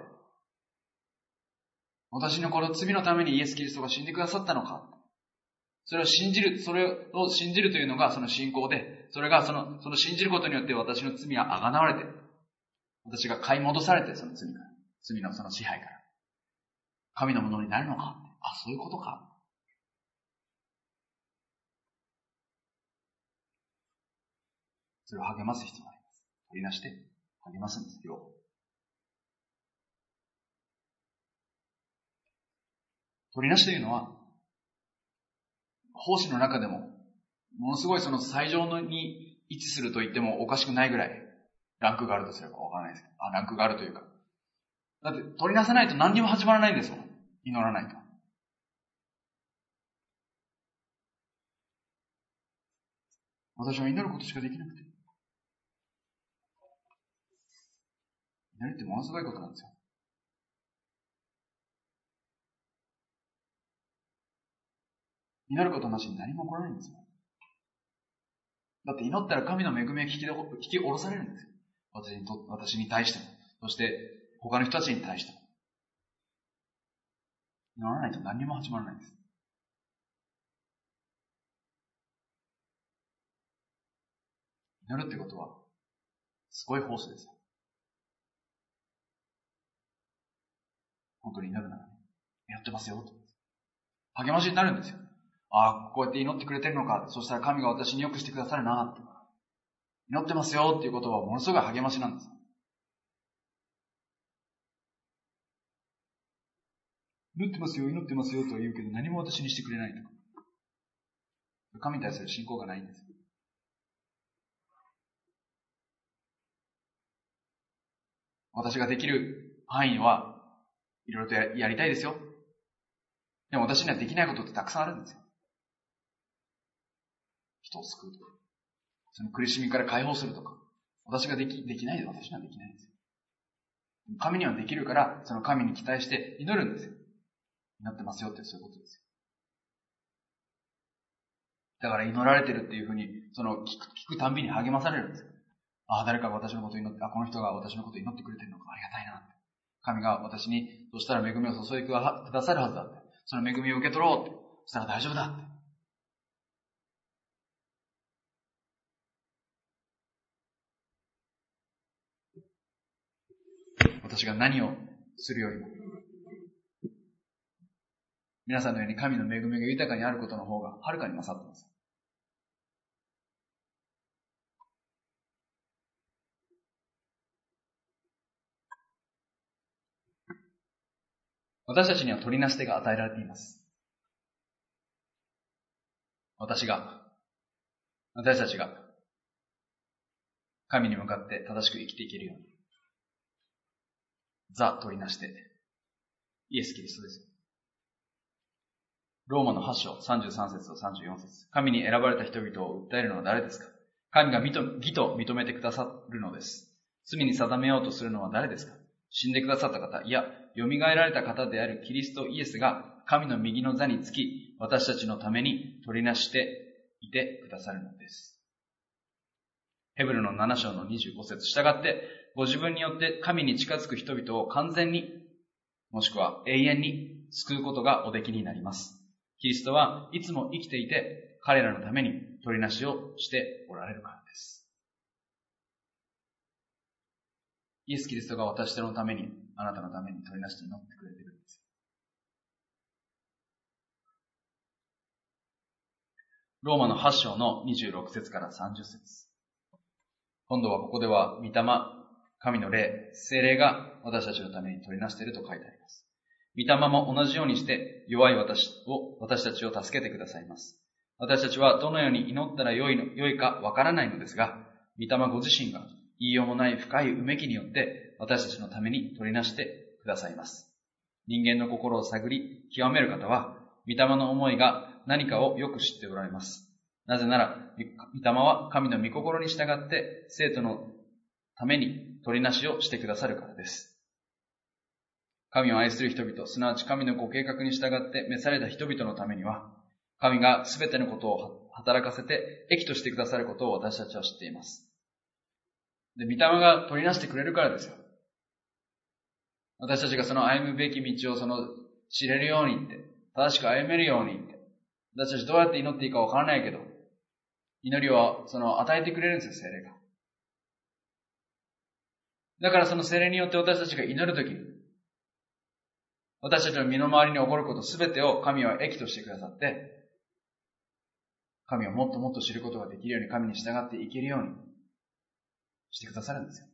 私のこの罪のためにイエス・キリストが死んでくださったのか。それを信じるというのがその信仰で、それがその信じることによって私の罪はあがなわれて、私が買い戻されて、その罪のその支配から、神のものになるのか。あ、そういうことか。それを励ます必要があります。取りなして励ますんですよ。取りなしというのは、奉仕の中でも、ものすごいその最上に位置すると言ってもおかしくないぐらい、ランクがあるとすればわからないですけど、ランクがあるというか。だって、取りなさないと何にも始まらないんですもん。祈らないと。私は祈ることしかできなくて。祈りってものすごいことなんですよ。祈ることなしに何も起こらないんですよ。だって祈ったら神の恵みが引き下ろされるんですよ。私に対しても。そして他の人たちに対しても。祈らないと何にも始まらないんです。祈るってことは、すごい奉仕ですよ。本当に祈るなら、祈ってますよと。励ましになるんですよ。ああ、こうやって祈ってくれてるのか。そしたら神が私によくしてくださるなって。祈ってますよっていう言葉はものすごい励ましなんです。祈ってますよとは言うけど何も私にしてくれないとか。神に対する信仰がないんです。私ができる範囲はいろいろとやりたいですよ。でも私にはできないことってたくさんあるんですよ。人を救うとか、その苦しみから解放するとか。私ができないで私にはできないんですよ。神にはできるから、その神に期待して祈るんですよ。祈ってますよってそういうことですよ。だから祈られてるっていうふうに、聞くたんびに励まされるんですよ。ああ、誰かが私のことを祈って、この人が私のことを祈ってくれてるのか、ありがたいなって。神が私に、そしたら恵みを注いでくださるはずだって。その恵みを受け取ろうって。そしたら大丈夫だって。私が何をするよりも、皆さんのように神の恵みが豊かにあることの方がはるかに勝っています。私たちには取りなし手が与えられています。私たちが神に向かって正しく生きていけるように。取りなし手。イエス・キリストですよ。ローマの8章33節と34節。神に選ばれた人々を訴えるのは誰ですか？神が義と認めてくださるのです。罪に定めようとするのは誰ですか？死んでくださった方、いや、蘇られた方であるキリストイエスが神の右の座につき、私たちのために取りなしていてくださるのです。ヘブルの7章の25節。したがって、ご自分によって神に近づく人々を完全にもしくは永遠に救うことがおできになります。キリストはいつも生きていて、彼らのために取りなしをしておられるからです。イエス・キリストが私のために、あなたのために取りなして祈ってくれているんです。ローマの8章の26節から30節。今度はここでは、御霊、神の霊、聖霊が私たちのために取りなしていると書いてあります。御霊も同じようにして弱い私たちを助けてくださいます。私たちはどのように祈ったら良いかわからないのですが、御霊ご自身が言いようもない深いうめきによって私たちのために取りなしてくださいます。人間の心を探り極める方は、御霊の思いが何かをよく知っておられます。なぜなら、御霊は神の御心に従って生徒のために取りなしをしてくださるからです。神を愛する人々、すなわち神のご計画に従って召された人々のためには、神がすべてのことを働かせて益としてくださることを私たちは知っています。で、御霊が取りなしてくれるからですよ。私たちがその歩むべき道を知れるようにって、正しく歩めるようにって、私たちどうやって祈っていいかわからないけど、祈りを与えてくれるんですよ、聖霊が。だからその聖霊によって私たちが祈るときに、私たちの身の回りに起こることすべてを神は益としてくださって、神をもっともっと知ることができるように、神に従っていけるようにしてくださるんですよ。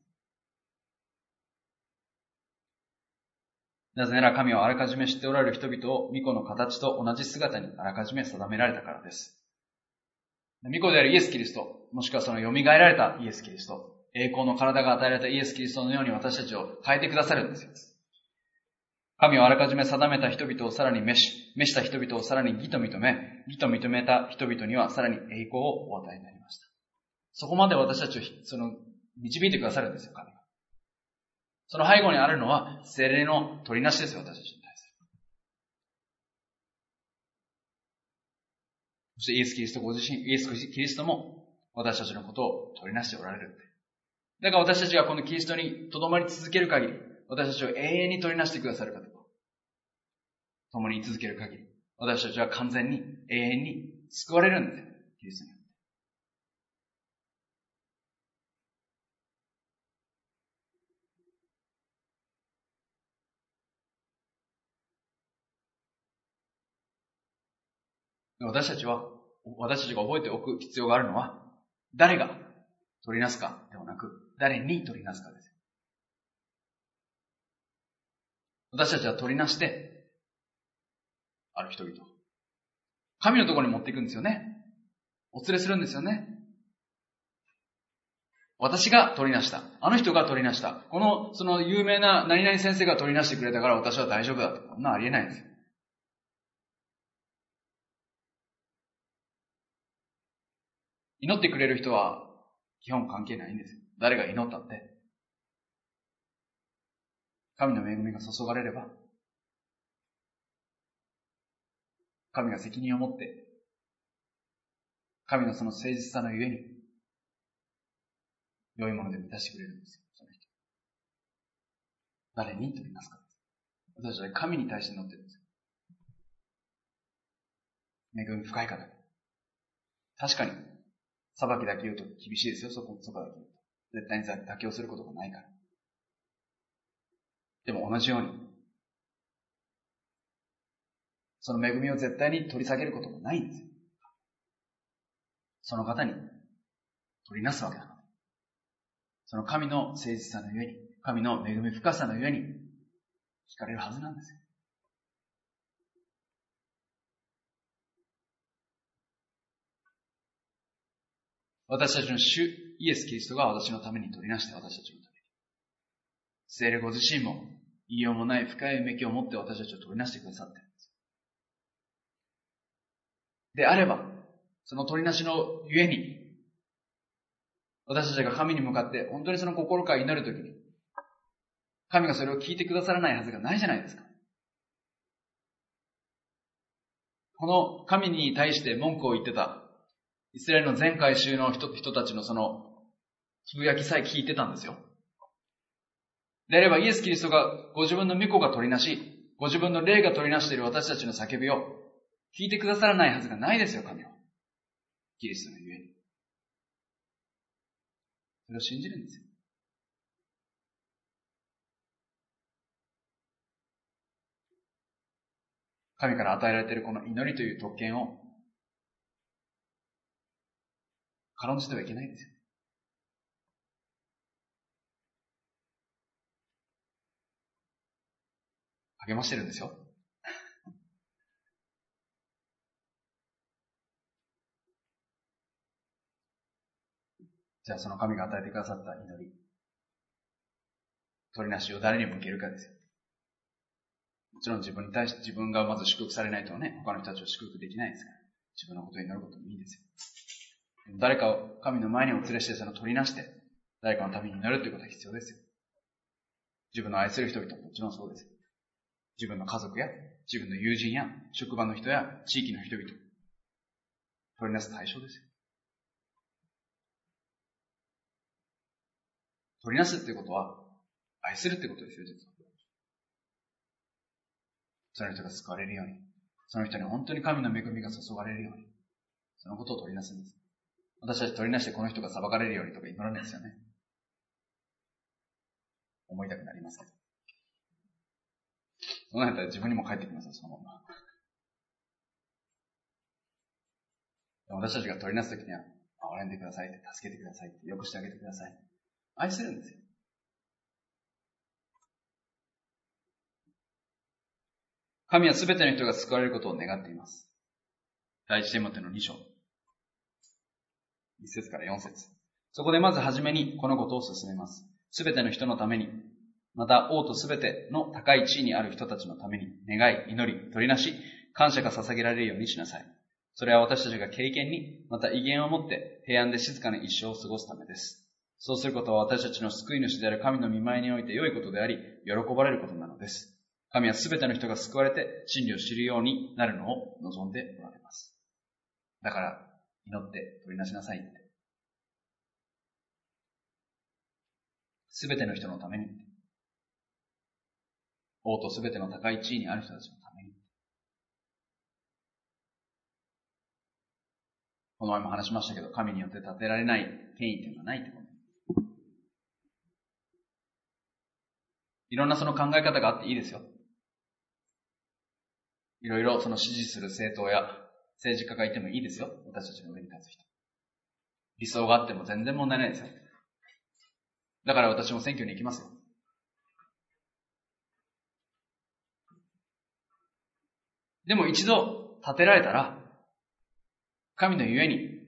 なぜなら神はあらかじめ知っておられる人々を御子の形と同じ姿にあらかじめ定められたからです。御子であるイエス・キリスト、もしくはその蘇られたイエス・キリスト、栄光の体が与えられたイエス・キリストのように私たちを変えてくださるんですよ。神はあらかじめ定めた人々をさらに召した人々をさらに義と認め、義と認めた人々にはさらに栄光をお与えになりました。そこまで私たちを導いてくださるんですよ、神が。その背後にあるのは聖霊の取りなしですよ、私たちに対する。そしてイエス・キリストご自身、イエス・キリストも私たちのことを取りなしておられる。だから私たちがこのキリストに留まり続ける限り、私たちを永遠に取りなしてくださる方と共に居続ける限り、私たちは完全に永遠に救われるんですよ、キリストに。私たちが覚えておく必要があるのは、誰が取りなすかではなく、誰に取りなすかです。私たちは取りなして、ある人々、神のところに持っていくんですよね。お連れするんですよね。私が取りなした。あの人が取りなした。その有名な何々先生が取りなしてくれたから私は大丈夫だと。そんなありえないんですよ。祈ってくれる人は基本関係ないんですよ。誰が祈ったって。神の恵みが注がれれば、神が責任を持って、神のその誠実さのゆえに、良いもので満たしてくれるんですよ。その人。誰に取りますか。私たちは神に対して祈ってるんですよ。恵み深い方。確かに、裁きだけ言うと厳しいですよ、そこだけ言うと。絶対に妥協することがないから。でも同じように、その恵みを絶対に取り下げることもないんですよ。その方に取りなすわけだから。その神の誠実さのゆえに、神の恵み深さのゆえに、聞かれるはずなんですよ。私たちの主イエス・キリストが私のために取りなして私たちのために。聖霊ご自身も言いようもない深いめきを持って私たちを取りなしてくださっているんです。であれば、その取りなしのゆえに、私たちが神に向かって本当にその心から祈るときに、神がそれを聞いてくださらないはずがないじゃないですか。この神に対して文句を言ってたイスラエルの全会衆の人たちのそのつぶやきさえ聞いてたんですよ。 であればイエス・キリストがご自分の御子が取りなし、ご自分の霊が取りなしている私たちの叫びを聞いてくださらないはずがないですよ、神は。キリストのゆえに。それを信じるんですよ。神から与えられているこの祈りという特権を軽んじてはいけないんですよ。励ましてるんですよ。じゃあその神が与えてくださった祈り、取りなしを誰に向けるかですよ。もちろん自分に対して自分がまず祝福されないとね、他の人たちを祝福できないですから、自分のことに祈ることもいいんですよ。でも誰かを神の前にお連れしてその取りなして、誰かのために祈るということは必要ですよ。自分の愛する人々ももちろんそうですよ。自分の家族や、自分の友人や、職場の人や、地域の人々、取りなす対象ですよ。取りなすっていうことは、愛するってことですよ、実は。その人が救われるように、その人に本当に神の恵みが注がれるように、そのことを取りなすんです。私たち取りなしてこの人が裁かれるようにとか祈らないですよね。思いたくなりますけど。そうなったら自分にも返ってきますよ、そのまま。私たちが取りなすときには、憐れんでくださいって、助けてくださいって、よくしてあげてください。愛するんですよ。神はすべての人が救われることを願っています。第一テモテの2章。1節から4節。そこでまずはじめにこのことを進めます。すべての人のために、また王とすべての高い地位にある人たちのために、願い、祈り、取りなし、感謝が捧げられるようにしなさい。それは私たちが経験に、また威厳を持って平安で静かな一生を過ごすためです。そうすることは私たちの救い主である神の御前において良いことであり、喜ばれることなのです。神はすべての人が救われて真理を知るようになるのを望んでおられます。だから、祈って取りなしなさいって。すべての人のために。王とすべての高い地位にある人たちのために。この前も話しましたけど、神によって立てられない権威というのはないってこと。いろんなその考え方があっていいですよ。いろいろその支持する政党や政治家がいてもいいですよ。私たちの上に立つ人。理想があっても全然問題ないですよ。だから私も選挙に行きますよ。でも一度立てられたら、神のゆえに、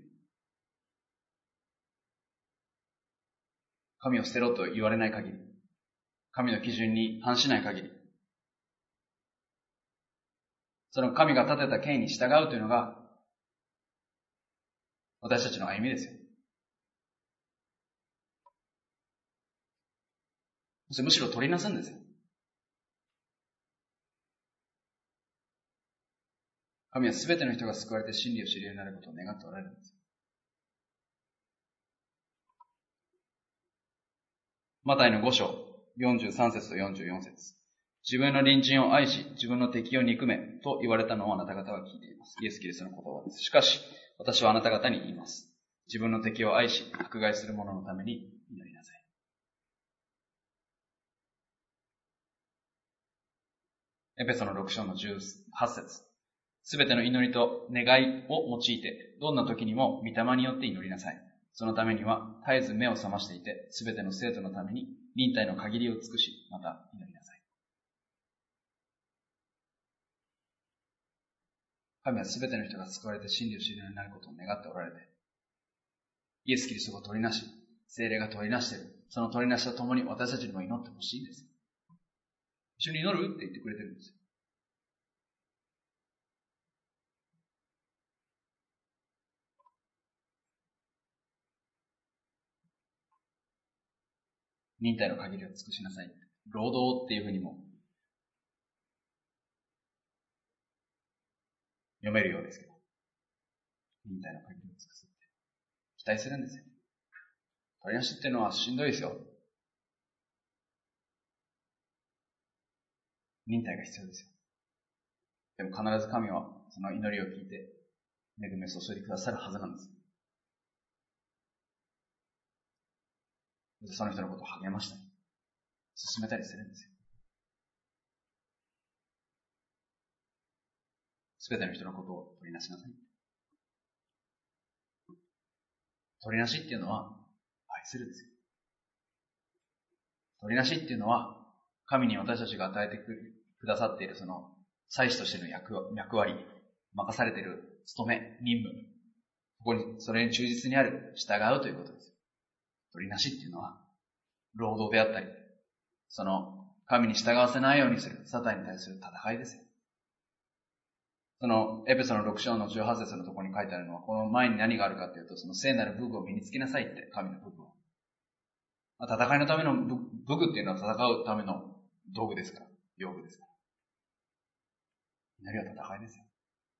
神を捨てろと言われない限り、神の基準に反しない限り、その神が立てた権威に従うというのが、私たちの歩みですよ。そしてむしろ取りなすんですよ。神はすべての人が救われて真理を知るようになることを願っておられるんです。マタイの5章、43節と44節。自分の隣人を愛し、自分の敵を憎めと言われたのをあなた方は聞いています。イエス・キリストの言葉です。しかし、私はあなた方に言います。自分の敵を愛し、迫害する者のために祈りなさい。エペソの6章の18節。すべての祈りと願いを用いて、どんな時にも御霊によって祈りなさい。そのためには、絶えず目を覚ましていて、すべての生徒のために、忍耐の限りを尽くし、また祈りなさい。神はすべての人が救われて真理を知るようになることを願っておられて、イエス・キリストが取りなし、聖霊が取りなしている。その取りなしとともに私たちにも祈ってほしいんです。一緒に祈るって言ってくれてるんですよ。忍耐の限りを尽くしなさい。労働っていうふうにも読めるようですけど、忍耐の限りを尽くすって期待するんですよ。取りなしっていうのはしんどいですよ。 忍耐が必要ですよ。でも必ず神はその祈りを聞いて恵みを注いでくださるはずなんです。その人のことを励ましたり、進めたりするんですよ。すべての人のことを取りなしなさい。取りなしっていうのは愛するですよ。取りなしっていうのは神に私たちが与えてくださっているその祭司としての役割、任されている務め、任務、それに忠実にある、従うということです。取りなしっていうのは労働であったり、その神に従わせないようにするサタンに対する戦いですよ。そのエペソの6章の18節のところに書いてあるのは、この前に何があるかというと、その聖なる武具を身につけなさいって、神の武具を。戦いのための武具っていうのは戦うための道具ですから、用具ですから。祈りは戦いですよ。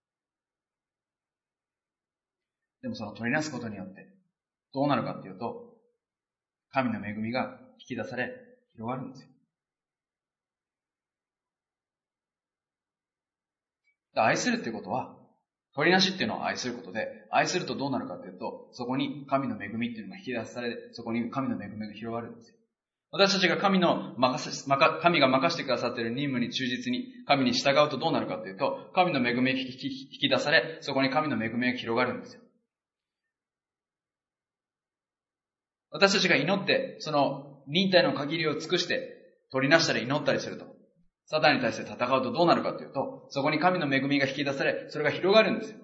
でもその取りなすことによって、どうなるかっていうと、神の恵みが引き出され、広がるんですよ。愛するっていうことは、取りなしっていうのは愛することで、愛するとどうなるかっていうと、そこに神の恵みっていうのが引き出され、そこに神の恵みが広がるんですよ。私たちが神が任してくださっている任務に忠実に神に従うとどうなるかというと、神の恵みが引き出され、そこに神の恵みが広がるんですよ。私たちが祈って、その忍耐の限りを尽くして取りなしたり祈ったりすると、サタンに対して戦うとどうなるかというと、そこに神の恵みが引き出され、それが広がるんですよ。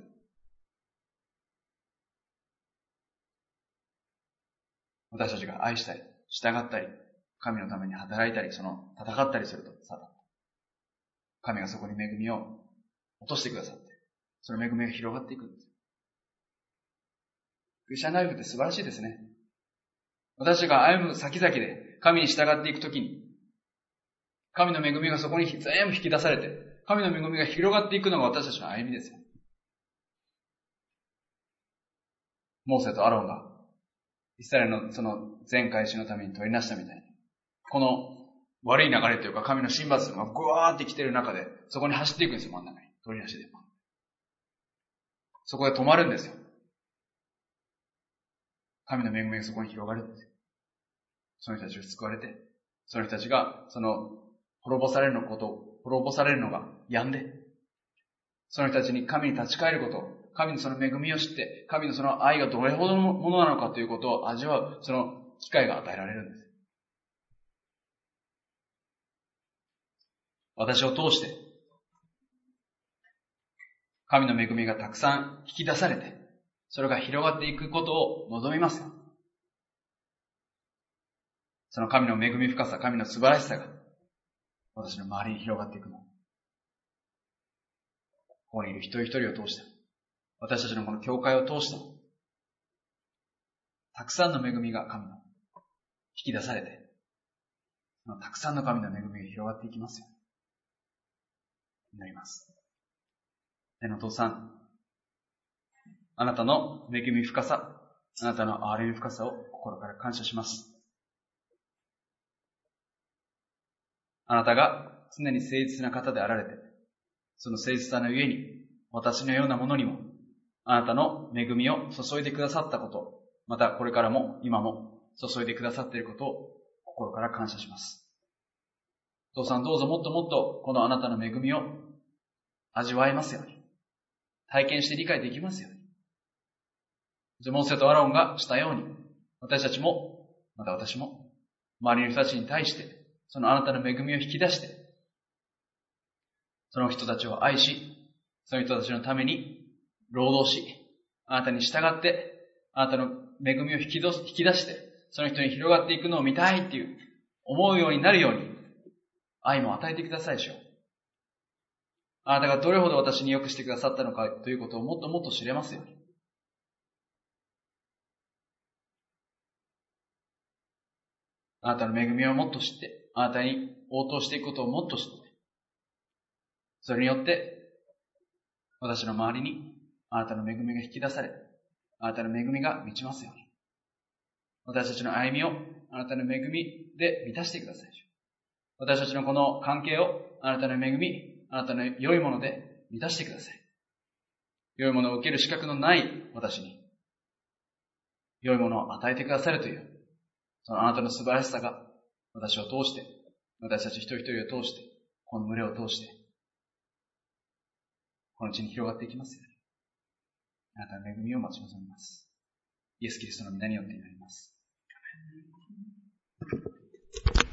私たちが愛したり、従ったり、神のために働いたり、戦ったりすると、サタン。神がそこに恵みを落としてくださって、その恵みが広がっていくんです。クリスチャンライフって素晴らしいですね。私たちが歩む先々で神に従っていくときに、神の恵みがそこに全部引き出されて、神の恵みが広がっていくのが私たちの歩みですよ。モーセとアロンが、イスラエルのその全会衆のために取りなしたみたいに、この悪い流れというか神の神罰がぐわーって来てる中で、そこに走っていくんですよ、真ん中に。取りなしで。そこで止まるんですよ。神の恵みがそこに広がるんですよ。その人たちが救われて、その人たちが、滅ぼされるのが止んで、その人たちに神に立ち返ること、神のその恵みを知って、神のその愛がどれほどのものなのかということを味わう、その機会が与えられるんです。私を通して、神の恵みがたくさん引き出されて、それが広がっていくことを望みますよ。その神の恵み深さ、神の素晴らしさが、私の周りに広がっていくの。ここにいる一人一人を通して、私たちのこの教会を通して、たくさんの恵みが神の引き出されて、たくさんの神の恵みが広がっていきますよ。祈ります。天のお父さん、あなたの恵み深さ、あなたの憐れみ深さを心から感謝します。あなたが常に誠実な方であられて、その誠実さのゆえに、私のようなものにも、あなたの恵みを注いでくださったこと、またこれからも今も注いでくださっていることを心から感謝します。父さん、どうぞもっともっとこのあなたの恵みを味わえますように、体験して理解できますように。モーセとアロンがしたように、私たちも、また私も、周りの人たちに対して、そのあなたの恵みを引き出して、その人たちを愛し、その人たちのために労働し、あなたに従って、あなたの恵みを引き出して、その人に広がっていくのを見たいっていう思うようになるように、愛も与えてくださいでしょう。あなたがどれほど私に良くしてくださったのかということをもっともっと知れますように。あなたの恵みをもっと知って、あなたに応答していくことをもっと知って、それによって、私の周りにあなたの恵みが引き出され、あなたの恵みが満ちますように。私たちの歩みをあなたの恵みで満たしてください。私たちのこの関係をあなたの恵み、あなたの良いもので満たしてください。良いものを受ける資格のない私に、良いものを与えてくださるという、そのあなたの素晴らしさが、私を通して、私たち一人一人を通して、この群れを通して、この地に広がっていきますように。あなたの恵みを待ち望みます。イエス・キリストの皆によって祈ります。